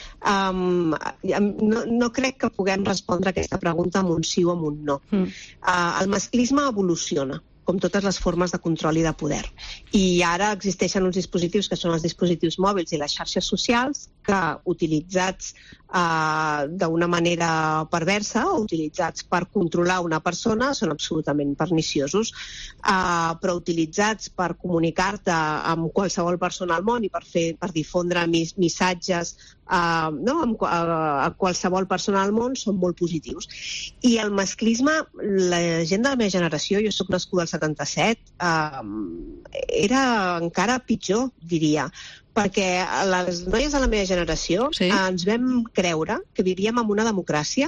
no crec que puguem respondre a aquesta pregunta amb un sí o amb un no. El masclisme evoluciona, com totes les formes de control i de poder. I ara existeixen uns dispositius que són els dispositius mòbils i les xarxes socials que, utilitzats d'una manera perversa o utilitzats per controlar una persona, són absolutament perniciosos, però utilitzats per comunicar-te amb qualsevol persona al món i per difondre missatges a qualsevol persona al món són molt positius. I el masclisme, la gent de la meva generació, jo soc nascuda al 77, era encara pitjor, diria, perquè les noies de la meva generació ens vam creure que vivíem en una democràcia,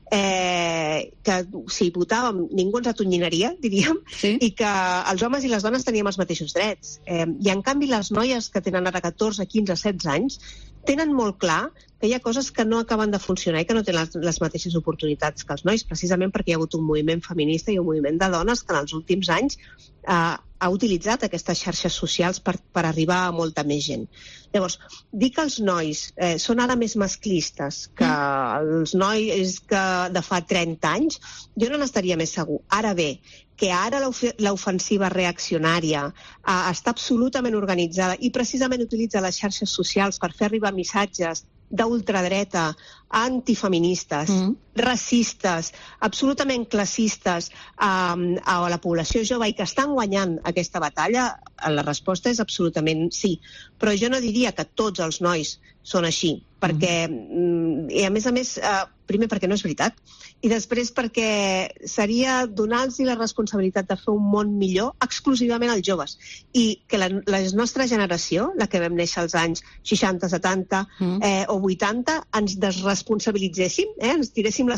que si votàvem ningú ens atonyinaria, diríem, i que els homes i les dones teníem els mateixos drets. I en canvi les noies que tenen ara 14, 15, 16 anys tenen molt clar que hi ha coses que no acaben de funcionar i que no tenen les mateixes oportunitats que els nois, precisament perquè hi ha hagut un moviment feminista i un moviment de dones que en els últims anys ha utilitzat aquestes xarxes socials per arribar a molta més gent. Llavors, dir que els nois són ara més masclistes que els nois de fa 30 anys, jo no n'estaria més segur. Ara bé, que ara l'ofensiva reaccionària està absolutament organitzada i precisament utilitza les xarxes socials per fer arribar missatges d'ultradreta, antifeministes, racistes, absolutament classistes a la població jove i que estan guanyant aquesta batalla, la resposta és absolutament sí. Però jo no diria que tots els nois són així, perquè, i a més, primer perquè no és veritat, i després perquè seria donar-los la responsabilitat de fer un món millor exclusivament als joves. I que la nostra generació, la que vam néixer als anys 60, 70 o 80, ens desresponsabilitzéssim, ens traguéssim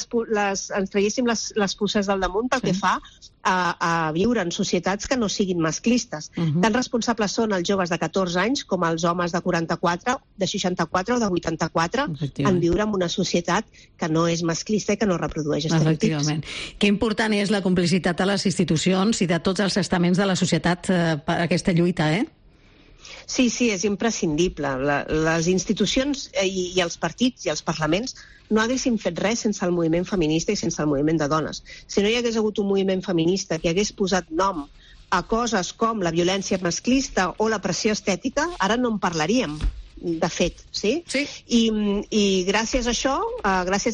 les puces del damunt pel que fa a viure en societats que no siguin masclistes. Tan responsables són els joves de 14 anys com els homes de 44, de 64 o de 84 en viure en una societat que no és masclista i que no reprodueix estereotips. Efectivament. Que important és la complicitat de les institucions i de tots els estaments de la societat per aquesta lluita, Sí, és imprescindible. Les institucions i els partits i els parlaments no haguessin fet res sense el moviment feminista i sense el moviment de dones. Si no hi hagués hagut un moviment feminista que hagués posat nom a coses com la violència masclista o la pressió estètica, ara no en parlaríem, de fet, sí? I gràcies a això, gràcies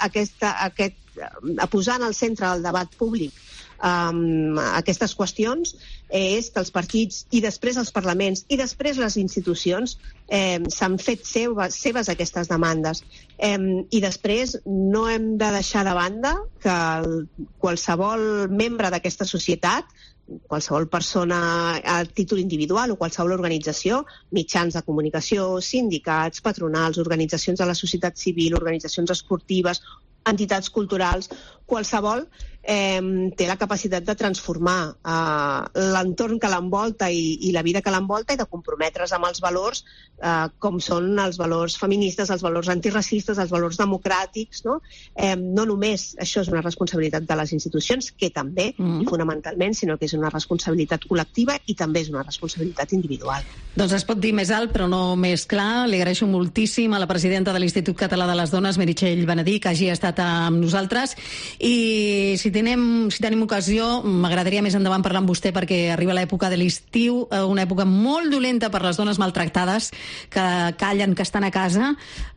a posar en el centre del debat públic aquestes qüestions, és que els partits i després els parlaments i després les institucions s'han fet seves aquestes demandes. I després no hem de deixar de banda que qualsevol membre d'aquesta societat, qualsevol persona a títol individual o qualsevol organització, mitjans de comunicació, sindicats, patronals, organitzacions de la societat civil, organitzacions esportives, entitats culturals, qualsevol té la capacitat de transformar l'entorn que l'envolta i la vida que l'envolta i de comprometre's amb els valors com són els valors feministes, els valors antiracistes, els valors democràtics, no? No només això és una responsabilitat de les institucions, que també, i fonamentalment, sinó que és una responsabilitat col·lectiva i també és una responsabilitat individual. Doncs es pot dir més alt, però no més clar. Li agraeixo moltíssim a la presidenta de l'Institut Català de les Dones, Meritxell Benedí, que hagi estat amb nosaltres. I si tenim ocasió, m'agradaria més endavant parlar amb vostè, perquè arriba l'època de l'estiu, una època molt dolenta per les dones maltractades, que callen, que estan a casa.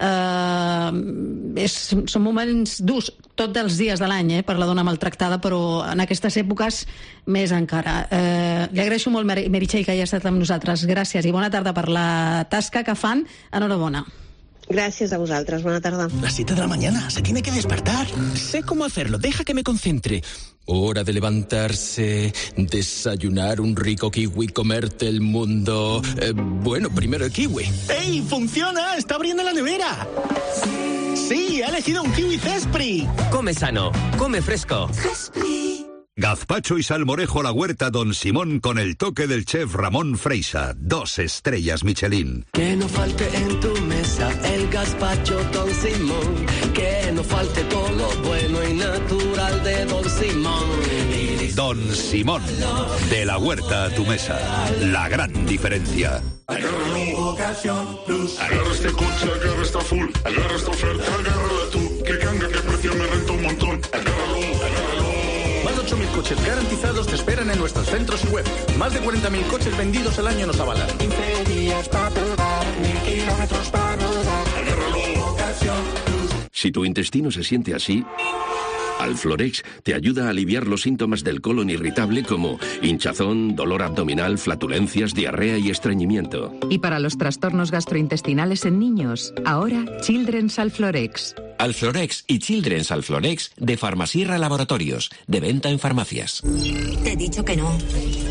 Són moments durs tots els dies de l'any per la dona maltractada, però en aquestes èpoques més encara. Li agraeixo molt, Meritxell, que hagi estat amb nosaltres. Gràcies i bona tarda per la tasca que fan. Enhorabona. Gracias a vosotras, buena tarde. Las 7 de la mañana, se tiene que despertar. Sé cómo hacerlo, deja que me concentre. Hora de levantarse, desayunar un rico kiwi, comerte el mundo. Bueno, primero el kiwi. ¡Ey, funciona! ¡Está abriendo la nevera! ¡Sí, ha elegido un kiwi Zespri! Come sano, come fresco. Zespri. Gazpacho y salmorejo a la huerta Don Simón con el toque del chef Ramón Freisa. 2 estrellas Michelin. Que no falte en tu mesa el gazpacho Don Simón. Que no falte todo lo bueno y natural de Don Simón. Don Simón, de la huerta a tu mesa. La gran diferencia. Agárralo, Ocasión Plus. Agarra este coche, agarra esta full. Agarra esta oferta, agárrala tú. Que canga, que precio me renta un montón. Agárralo, agárralo. Más de 8.000 coches garantizados te esperan en nuestros centros y web. Más de 40.000 coches vendidos al año nos avalan. 15 días para probar, 1.000 kilómetros para rodar. Agárralo, Ocasión Plus. Si tu intestino se siente así, Alflorex te ayuda a aliviar los síntomas del colon irritable como hinchazón, dolor abdominal, flatulencias, diarrea y estreñimiento. Y para los trastornos gastrointestinales en niños, ahora Children's Alflorex. Alflorex y Children's Alflorex de Farmasierra Laboratorios, de venta en farmacias. Te he dicho que no.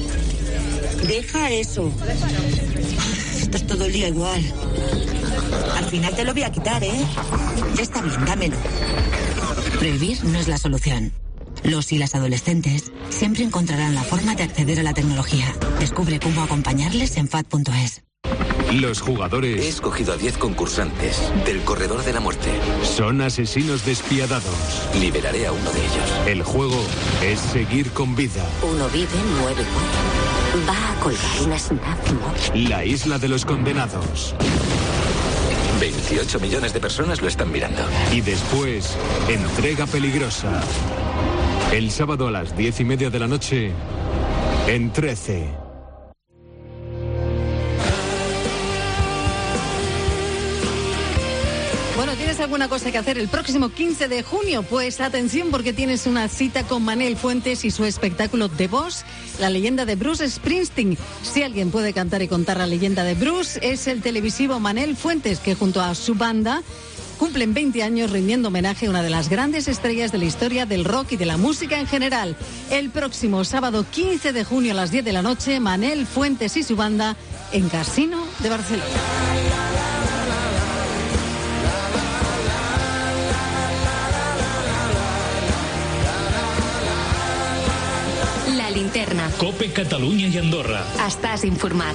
Deja eso. Estás todo el día igual. Al final te lo voy a quitar, ¿eh? Está bien, dámelo. Prohibir no es la solución. Los y las adolescentes siempre encontrarán la forma de acceder a la tecnología. Descubre cómo acompañarles en FAD.es. Los jugadores... He escogido a 10 concursantes del Corredor de la Muerte. Son asesinos despiadados. Liberaré a uno de ellos. El juego es seguir con vida. Uno vive, 9 muere. Va a colgar una snap. La isla de los condenados. 28 millones de personas lo están mirando. Y después, entrega peligrosa. El sábado a las 10:30 de la noche, en 13. Bueno, ¿tienes alguna cosa que hacer el próximo 15 de junio? Pues atención, porque tienes una cita con Manel Fuentes y su espectáculo The Boss, la leyenda de Bruce Springsteen. Si alguien puede cantar y contar la leyenda de Bruce, es el televisivo Manel Fuentes, que junto a su banda cumplen 20 años rindiendo homenaje a una de las grandes estrellas de la historia del rock y de la música en general. El próximo sábado 15 de junio a las 10 de la noche, Manel Fuentes y su banda en Casino de Barcelona. La linterna. COPE Catalunya i Andorra. Estàs informat.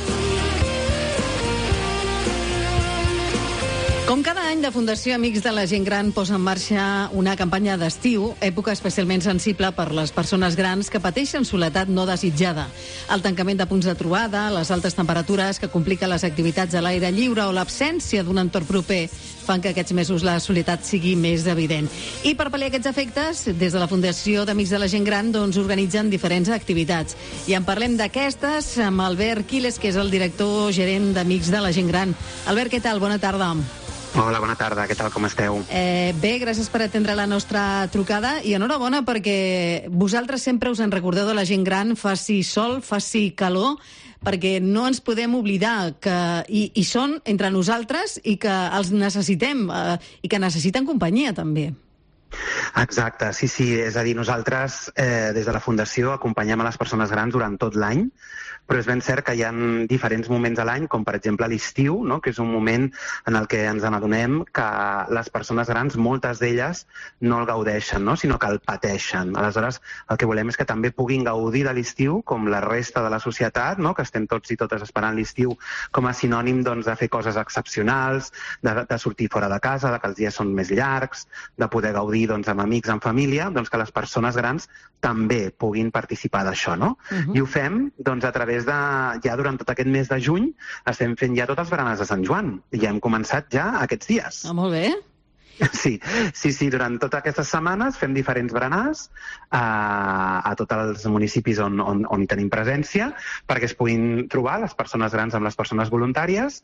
Com cada any, la Fundació Amics de la Gent Gran posa en marxa una campanya d'estiu, època especialment sensible per les persones grans que pateixen soledat no desitjada. El tancament de punts de trobada, les altes temperatures que compliquen les activitats a l'aire lliure o l'absència d'un entorn proper fan que aquests mesos la soledat sigui més evident. I per pal·liar aquests efectes, des de la Fundació d'Amics de la Gent Gran organitzen diferents activitats. I en parlem d'aquestes amb Albert Quiles, que és el director gerent d'Amics de la Gent Gran. Albert, què tal? Bona tarda. Hola, bona tarda, què tal, com esteu? Bé, gràcies per atendre la nostra trucada i enhorabona perquè vosaltres sempre us en recordeu de la gent gran, faci sol, faci calor, perquè no ens podem oblidar que hi són entre nosaltres i que els necessitem i que necessiten companyia també. Exacte, sí. És a dir, nosaltres des de la Fundació acompanyem a les persones grans durant tot l'any, però és ben cert que hi ha diferents moments a l'any, com per exemple l'estiu, no? Que és un moment en el que ens adonem que les persones grans, moltes d'elles, no el gaudeixen, no? Sinó que el pateixen. Aleshores, el que volem és que també puguin gaudir de l'estiu com la resta de la societat, no? Que estem tots i totes esperant l'estiu com a sinònim doncs, de fer coses excepcionals, de sortir fora de casa, de que els dies són més llargs, de poder gaudir doncs, amb amics, amb família, doncs que les persones grans també puguin participar d'això, no? I ho fem doncs, a través de, ja durant tot aquest mes de juny, estem fent ja tots els berenars de Sant Joan. I ja hem començat ja aquests dies. Molt bé. Sí, durant totes aquestes setmanes fem diferents berenars a tots els municipis on tenim presència perquè es puguin trobar les persones grans amb les persones voluntàries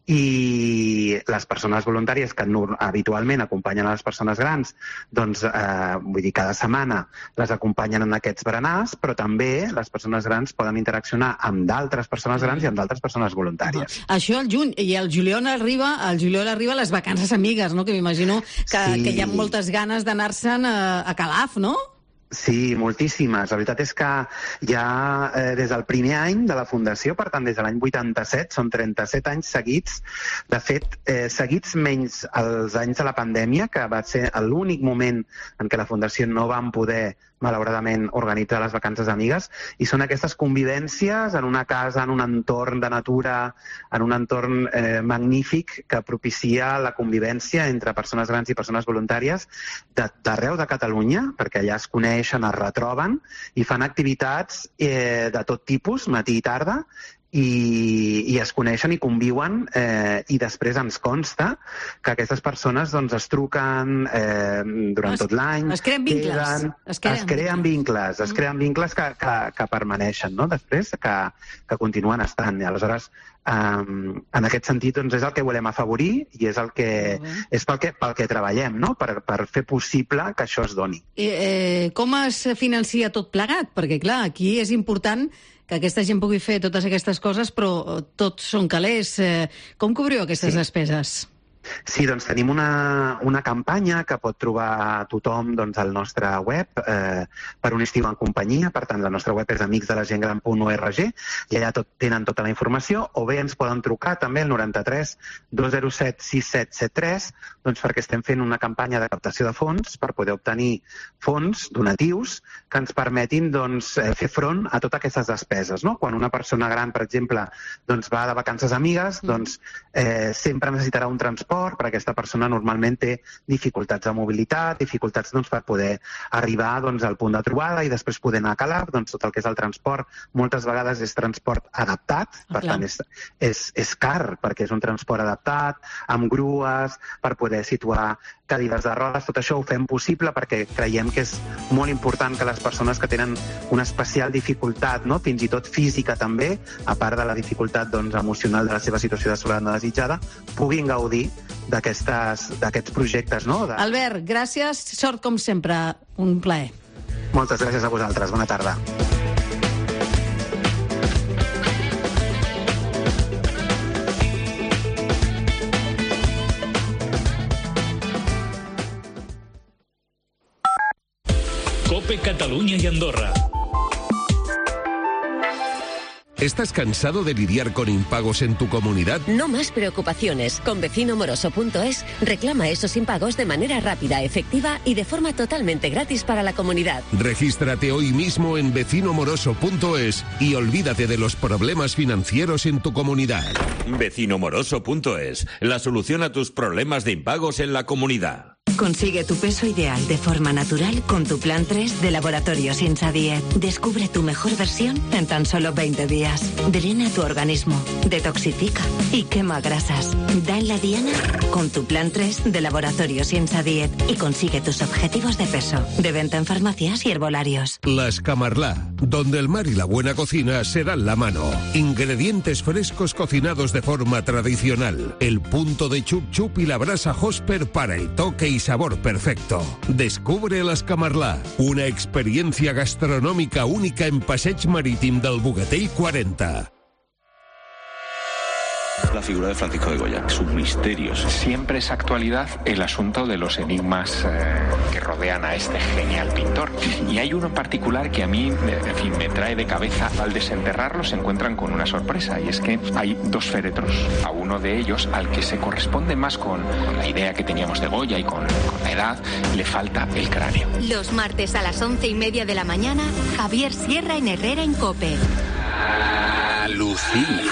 i les persones voluntàries que habitualment acompanyen a les persones grans, doncs, vull dir, cada setmana les acompanyen en aquests berenars, però també les persones grans poden interaccionar amb d'altres persones grans i amb d'altres persones voluntàries. Això al juny, i al juliol arriba les vacances amigues, no? Que m'imagino que hi ha moltes ganes d'anar-se'n a Calaf, no? Sí, moltíssimes. La veritat és que ja des del primer any de la Fundació, per tant, des de l'any 87, són 37 anys seguits. De fet, seguits menys els anys de la pandèmia, que va ser l'únic moment en què la Fundació no vam poder malauradament organitzar les vacances amigues, i són aquestes convivències en una casa, en un entorn de natura, en un entorn magnífic que propicia la convivència entre persones grans i persones voluntàries d'arreu de Catalunya, perquè allà es coneixen, es retroben i fan activitats de tot tipus, matí i tarda, i es coneixen i conviuen i després ens consta que aquestes persones doncs, es truquen durant tot l'any. Es creen vincles. Es creen vincles que permaneixen, no? Després que continuen estant. I aleshores, en aquest sentit, doncs, és el que volem afavorir i és pel que treballem, no? Per fer possible que això es doni. Com es financia tot plegat? Perquè, clar, aquí és important que aquesta gent pugui fer totes aquestes coses, però tots són calés. Com cobriu aquestes despeses? Sí, doncs tenim una campanya que pot trobar tothom doncs, al nostre web per un estiu en companyia. Per tant, la nostra web és amicsdelagentgran.org i allà tenen tota la informació, o bé ens poden trucar també al 93 207 6773 doncs, perquè estem fent una campanya de captació de fons per poder obtenir fons donatius que ens permetin doncs, fer front a totes aquestes despeses. No? Quan una persona gran, per exemple, doncs, va de vacances amigues, doncs, sempre necessitarà un transport, perquè aquesta persona normalment té dificultats de mobilitat, dificultats doncs, per poder arribar doncs, al punt de trobada i després poder anar a Calaf. Doncs, tot el que és el transport moltes vegades és transport adaptat, per tant és car perquè és un transport adaptat, amb grues, per poder situar cadires de rodes. Tot això ho fem possible perquè creiem que és molt important que les persones que tenen una especial dificultat, no? Fins i tot física també, a part de la dificultat doncs, emocional de la seva situació de soledat no desitjada, puguin gaudir d'aquests projectes. No? Albert, gràcies. Sort com sempre. Un plaer. Moltes gràcies a vosaltres. Bona tarda. COPE Catalunya y Andorra. ¿Estás cansado de lidiar con impagos en tu comunidad? No más preocupaciones. Con vecinomoroso.es reclama esos impagos de manera rápida, efectiva y de forma totalmente gratis para la comunidad. Regístrate hoy mismo en vecinomoroso.es y olvídate de los problemas financieros en tu comunidad. Vecinomoroso.es, la solución a tus problemas de impagos en la comunidad. Consigue tu peso ideal de forma natural con tu Plan 3 de Laboratorios Insadiet. Descubre tu mejor versión en tan solo 20 días. Drena tu organismo, detoxifica y quema grasas. Da en la diana con tu Plan 3 de Laboratorios Insadiet y consigue tus objetivos de peso. De venta en farmacias y herbolarios. La Escamarlá, donde el mar y la buena cocina se dan la mano. Ingredientes frescos cocinados de forma tradicional. El punto de chup chup y la brasa Hosper para el toque y sabor perfecto. Descubre l'Escamarlà, una experiencia gastronòmica única en Passeig Marítim del Bogatell 40. la figura de Francisco de Goya, sus misterios. Siempre es actualidad el asunto de los enigmas que rodean a este genial pintor. Y hay uno en particular que a mí, en fin, me trae de cabeza. Al desenterrarlo se encuentran con una sorpresa, y es que hay dos féretros. A uno de ellos, al que se corresponde más con la idea que teníamos de Goya y con la edad, le falta el cráneo. Los martes a las 11:30 de la mañana, Javier Sierra en Herrera en COPE. Alucina.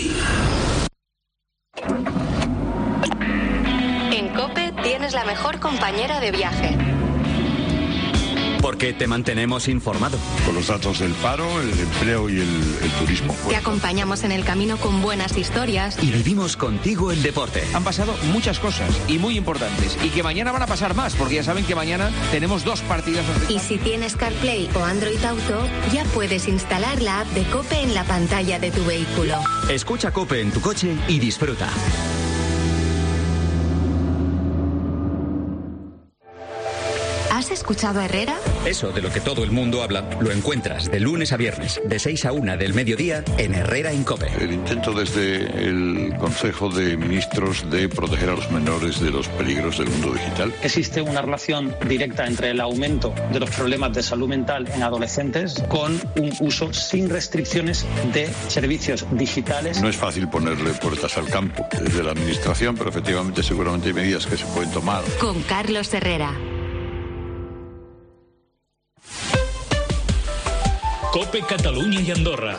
En COPE tienes la mejor compañera de viaje. Porque te mantenemos informado. Con los datos del paro, el empleo y el turismo. Te acompañamos en el camino con buenas historias. Y vivimos contigo el deporte. Han pasado muchas cosas y muy importantes. Y que mañana van a pasar más, porque ya saben que mañana tenemos 2 partidas. Y si tienes CarPlay o Android Auto, ya puedes instalar la app de COPE en la pantalla de tu vehículo. Escucha COPE en tu coche y disfruta. ¿Has escuchado a Herrera? Eso de lo que todo el mundo habla lo encuentras de lunes a viernes, de 6 a 1 del mediodía, en Herrera en COPE. El intento desde el Consejo de Ministros de proteger a los menores de los peligros del mundo digital. Existe una relación directa entre el aumento de los problemas de salud mental en adolescentes con un uso sin restricciones de servicios digitales. No es fácil ponerle puertas al campo desde la Administración, pero efectivamente seguramente hay medidas que se pueden tomar. Con Carlos Herrera. COPE Catalunya y Andorra.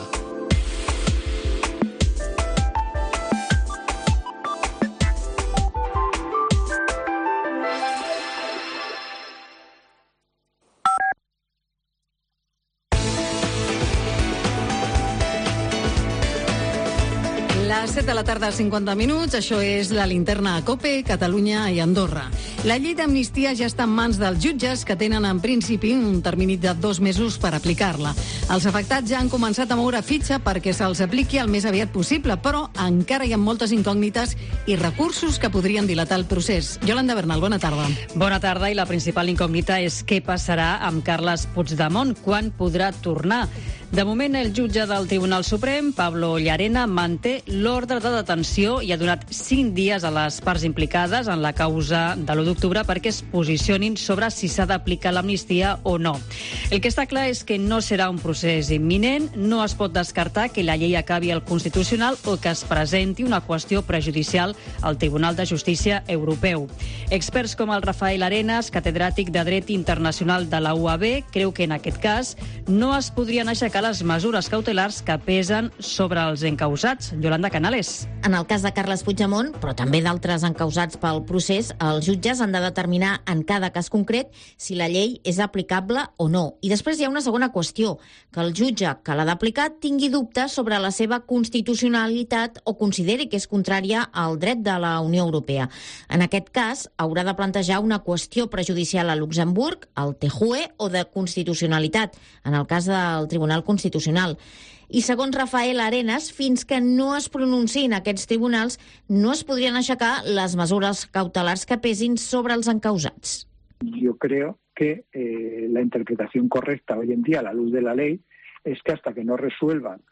Les 7 de la tarda, 50 minuts. Això és la linterna a COPE, Catalunya i Andorra. La llei d'amnistia ja està en mans dels jutges, que tenen en principi un termini de 2 mesos per aplicar-la. Els afectats ja han començat a moure fitxa perquè se'ls apliqui el més aviat possible, però encara hi ha moltes incògnites i recursos que podrien dilatar el procés. Yolanda Bernal, bona tarda. Bona tarda, i la principal incògnita és què passarà amb Carles Puigdemont, quan podrà tornar. De moment, el jutge del Tribunal Suprem, Pablo Llarena, manté l'ordre de detenció i ha donat 5 dies a les parts implicades en la causa de l'1 d'octubre perquè es posicionin sobre si s'ha d'aplicar l'amnistia o no. El que està clar és que no serà un procés imminent, no es pot descartar que la llei acabi al Constitucional o que es presenti una qüestió prejudicial al Tribunal de Justícia Europeu. Experts com el Rafael Arenas, catedràtic de Dret Internacional de la UAB, creu que en aquest cas no es podrien aixecar les mesures cautelars que pesen sobre els encausats. Yolanda Canales. En el cas de Carles Puigdemont, però també d'altres encausats pel procés, els jutges han de determinar en cada cas concret si la llei és aplicable o no. I després hi ha una segona qüestió, que el jutge que l'ha d'aplicar tingui dubtes sobre la seva constitucionalitat o consideri que és contrària al dret de la Unió Europea. En aquest cas, haurà de plantejar una qüestió prejudicial a Luxemburg, al TJUE, o de constitucionalitat, en el cas del Tribunal Constitucional. I segons Rafael Arenas, fins que no es pronunciïn aquests tribunals, no es podrien aixecar les mesures cautelars que pesin sobre els encausats. Yo creo que la interpretación correcta hoy en día, a la luz de la ley, es que hasta que no resuelvan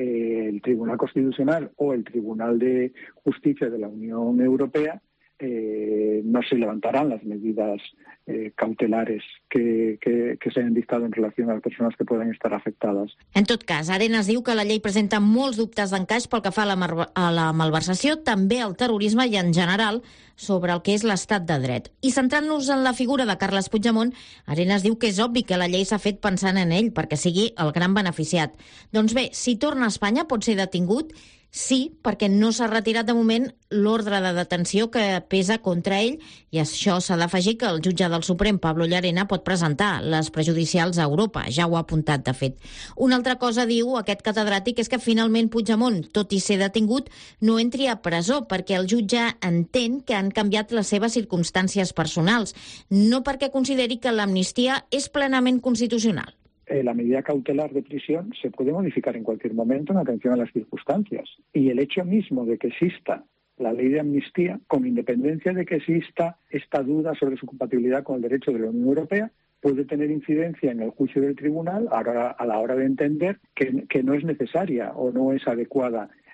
el Tribunal Constitucional o el Tribunal de Justicia de la Unión Europea, no se levantarán las medidas cautelares que se hayan dictado en relación a las personas que puedan estar afectadas. En tot cas, Arenas diu que la llei presenta molts dubtes d'encaix pel que fa a la malversació, també al terrorisme i en general sobre el que és l'estat de dret. I centrant-nos en la figura de Carles Puigdemont, Arenas diu que és obvi que la llei s'ha fet pensant en ell perquè sigui el gran beneficiat. Doncs bé, si torna a Espanya pot ser detingut? Sí, perquè no s'ha retirat de moment l'ordre de detenció que pesa contra ell, i això s'ha d'afegir que el jutge del Suprem, Pablo Llarena, pot presentar les prejudicials a Europa, ja ho ha apuntat de fet. Una altra cosa, diu aquest catedràtic, és que finalment Puigdemont, tot i ser detingut, no entri a presó perquè el jutge entén que han canviat les seves circumstàncies personals, no perquè consideri que l'amnistia és plenament constitucional. La medida cautelar de prisión se puede modificar en cualquier momento en atención a las circunstancias. Y el hecho mismo de que exista la ley de amnistía, con independencia de que exista esta duda sobre su compatibilidad con el derecho de la Unión Europea, puede tener incidencia en el juicio del tribunal a la hora de entender que no es necesaria o no es adecuada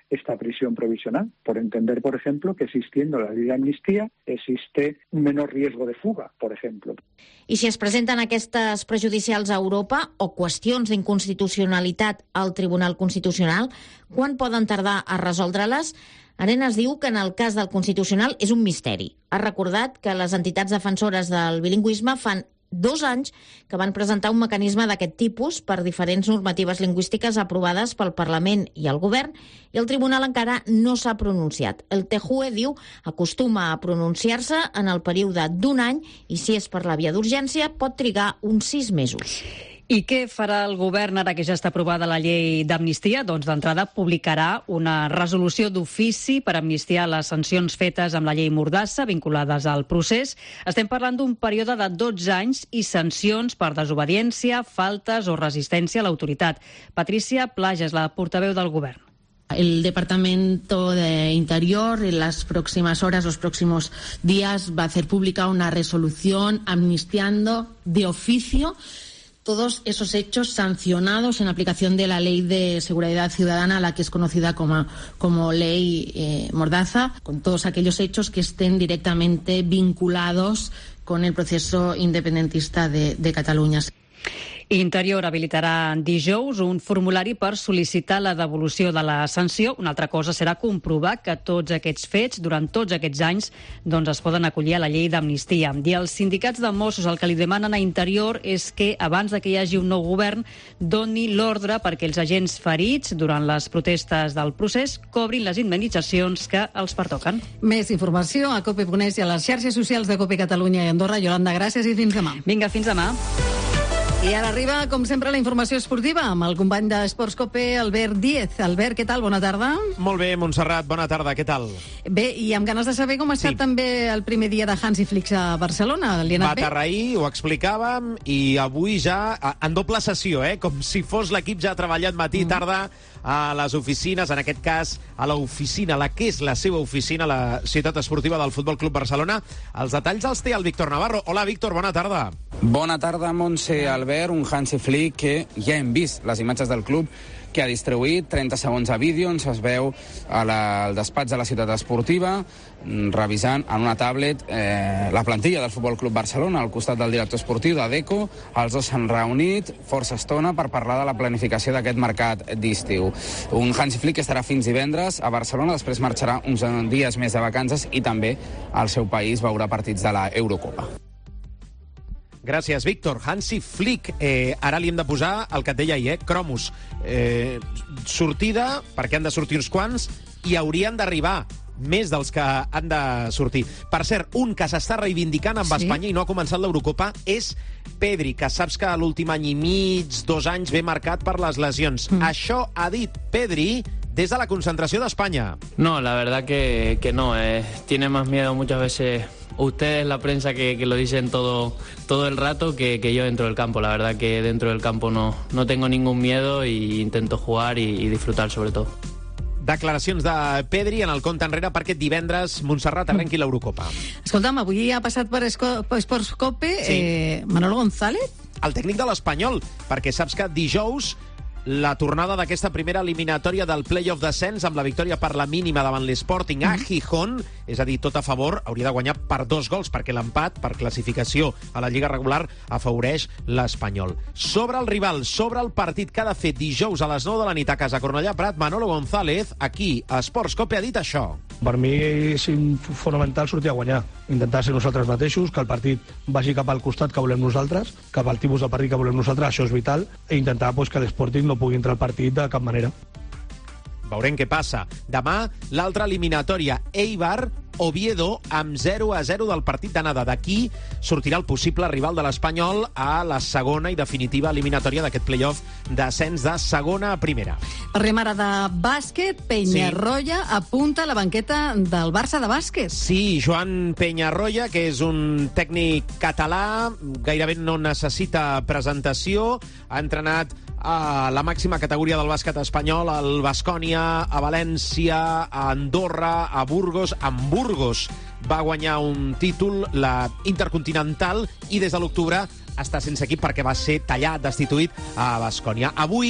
esta prisión provisional, por entender, por ejemplo, que existiendo la ley de amnistía existe un menor riesgo de fuga, por ejemplo. I si es presenten aquestes prejudicials a Europa o qüestions d'inconstitucionalitat al Tribunal Constitucional, quan poden tardar a resoldre-les? Arenas diu que en el cas del Constitucional és un misteri. Ha recordat que les entitats defensores del bilingüisme fan 2 anys que van presentar un mecanisme d'aquest tipus per diferents normatives lingüístiques aprovades pel Parlament i el Govern, i el Tribunal encara no s'ha pronunciat. El TJUE, diu, acostuma a pronunciar-se en el període d'1 any i, si és per la via d'urgència, pot trigar uns 6 mesos. I què farà el govern ara que ja està aprovada la llei d'amnistia? Doncs d'entrada publicarà una resolució d'ofici per amnistiar les sancions fetes amb la llei Mordassa vinculades al procés. Estem parlant d'un període de 12 anys i sancions per desobediència, faltes o resistència a l'autoritat. Patricia Plaja és la portaveu del govern. El Departamento de Interior en las próximas horas, los próximos días, va a hacer pública una resolución amnistiando de oficio todos esos hechos sancionados en aplicación de la Ley de Seguridad Ciudadana, la que es conocida como Ley Mordaza, con todos aquellos hechos que estén directamente vinculados con el proceso independentista de Cataluña. Interior habilitarà dijous un formulari per sol·licitar la devolució de la sanció. Una altra cosa serà comprovar que tots aquests fets, durant tots aquests anys, doncs es poden acollir a la llei d'amnistia. I els sindicats de Mossos el que li demanen a Interior és que, abans de que hi hagi un nou govern, doni l'ordre perquè els agents ferits durant les protestes del procés cobrin les indemnitzacions que els pertoquen. Més informació a cope.es i a les xarxes socials de Cope Catalunya i Andorra. Yolanda, gràcies i fins demà. Vinga, fins demà. I ara arriba, com sempre, la informació esportiva amb el company d'Esports Cope, Albert Díez. Albert, què tal? Bona tarda. Molt bé, Montserrat, bona tarda, què tal? Bé, i amb ganes de saber com ha estat també el primer dia de Hansi Flick a Barcelona. Li ha anat bé? Va aterrar ahir, ho explicàvem, i avui ja en doble sessió, com si fos l'equip ja treballat matí i tarda a les oficines, en aquest cas a l'oficina, la que és la seva oficina, la ciutat esportiva del Futbol Club Barcelona. Els detalls els té el Víctor Navarro. Hola, Víctor, bona tarda. Bona tarda, Montse, Albert, un Hansi Flick que ja hem vist les imatges del club que ha distribuït 30 segons a vídeo on es veu al despatx de la ciutat esportiva revisant en una tablet la plantilla del Futbol Club Barcelona al costat del director esportiu de Deco. Els dos s'han reunit força estona per parlar de la planificació d'aquest mercat d'estiu. Un Hansi Flick que estarà fins divendres a Barcelona, després marxarà uns dies més de vacances i també al seu país veurà partits de la Eurocopa. Gràcies, Víctor. Hansi Flick. Ara li hem de posar el que et deia ahir, cromos. Sortida, perquè han de sortir uns quants, i haurien d'arribar més dels que han de sortir. Per cert, un que s'està reivindicant amb Espanya i no ha començat l'Eurocopa és Pedri, que saps que l'últim any i mig, 2 anys, ve marcat per les lesions. Això ha dit Pedri des de la concentració d'Espanya. No, la verdad que no. Tiene más miedo muchas veces ustedes, la prensa, que lo dicen todo el rato que yo dentro del campo. La verdad que dentro del campo no tengo ningún miedo y intento jugar y disfrutar sobre todo. Declaracions de Pedri en el compte enrere perquè divendres Montserrat arrenqui l'Eurocopa. Escolta'm, avui ha passat per Esports Cope Manolo González? El tècnic de l'Espanyol, perquè saps que dijous la tornada d'aquesta primera eliminatòria del play-off d'ascens amb la victòria per la mínima davant l'Sporting a Gijón, és a dir, tot a favor, hauria de guanyar per 2 gols, perquè l'empat, per classificació a la Lliga regular, afavoreix l'Espanyol. Sobre el rival, sobre el partit que ha de fer dijous a les 9 de la nit a casa Cornellà Prat, Manolo González, aquí a Esports Cope, ha dit això. Per mi és fonamental sortir a guanyar, intentar ser nosaltres mateixos, que el partit vagi cap al costat que volem nosaltres, cap al tipus de partit que volem nosaltres, això és vital, i intentar que l'Sporting no pugui entrar al partit de cap manera. Veurem què passa. Demà, l'altra eliminatòria, Eibar Oviedo, amb 0-0 del partit d'anada. D'aquí sortirà el possible rival de l'Espanyol a la segona i definitiva eliminatòria d'aquest play-off d'ascens de segona a primera. Parlem ara de bàsquet. Peñarroya apunta a la banqueta del Barça de bàsquet. Sí, Joan Peñarroya, que és un tècnic català, gairebé no necessita presentació, ha entrenat a la màxima categoria del bàsquet espanyol, al Baskonia, a València, a Andorra, a Burgos. En Burgos va guanyar un títol, la Intercontinental, i des de l'octubre està sense equip perquè va ser tallat, destituït a Baskonia. Avui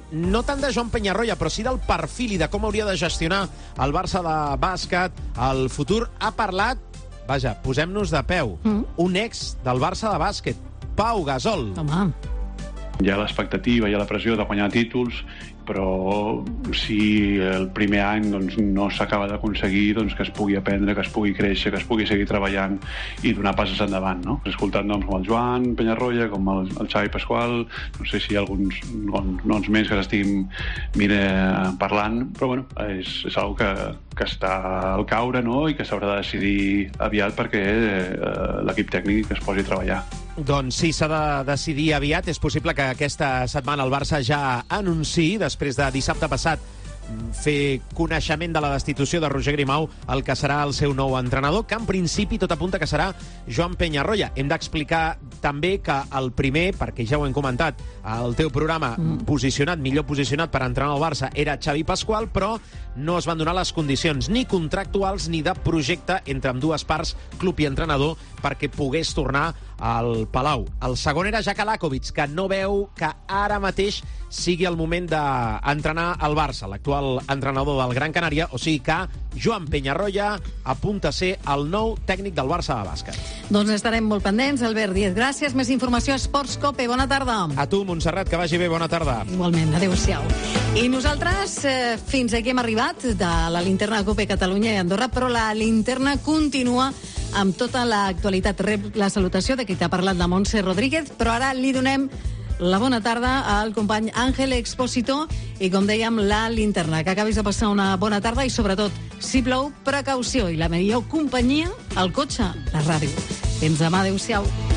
no tant de Joan Peñarroya, però sí del perfil i de com hauria de gestionar el Barça de bàsquet el futur. Ha parlat, vaja, posem-nos de peu, un ex del Barça de bàsquet, Pau Gasol. Home. Hi ha l'expectativa, hi ha la pressió de guanyar títols, però si el primer any doncs, no s'acaba d'aconseguir, doncs, que es pugui aprendre, que es pugui créixer, que es pugui seguir treballant i donar passes endavant, no? Escoltant noms com el Joan Peñarroya, com el Xavi Pasqual, no sé si hi ha alguns noms més que estiguin parlant, però bueno, és una que està al caure, no? I que s'haurà de decidir aviat perquè l'equip tècnic es posi a treballar. Doncs sí, s'ha de decidir aviat. És possible que aquesta setmana el Barça ja anunciï, després de dissabte passat fer coneixement de la destitució de Roger Grimau, el que serà el seu nou entrenador, que en principi tot apunta que serà Joan Peñarroya. Hem d'explicar també que el primer, perquè ja ho hem comentat, el teu programa millor posicionat per entrenar el Barça era Xavi Pasqual, però no es van donar les condicions ni contractuals ni de projecte entre ambdues parts, club i entrenador, perquè pogués tornar al Palau. El segon era Jaka Lakovic, que no veu que ara mateix sigui el moment d'entrenar el Barça, l'actual entrenador del Gran Canària, o sigui que Joan Peñarroya apunta a ser el nou tècnic del Barça de bàsquet. Doncs estarem molt pendents. Albert Díez, gràcies. Més informació a Esports Cope. Bona tarda. A tu, Montserrat, que vagi bé. Bona tarda. Igualment. Adéu-siau. I nosaltres fins aquí hem arribat de la linterna de Cope Catalunya i Andorra, però la linterna continua amb tota l'actualitat. Rep la salutació de qui t'ha parlat, de Montse Rodríguez, però ara li donem la bona tarda al company Àngel Expósito i, com dèiem, la linterna. Que acabis de passar una bona tarda i, sobretot, si plou, precaució i la millor companyia, el cotxe, la ràdio. Fins demà. Adéu-siau.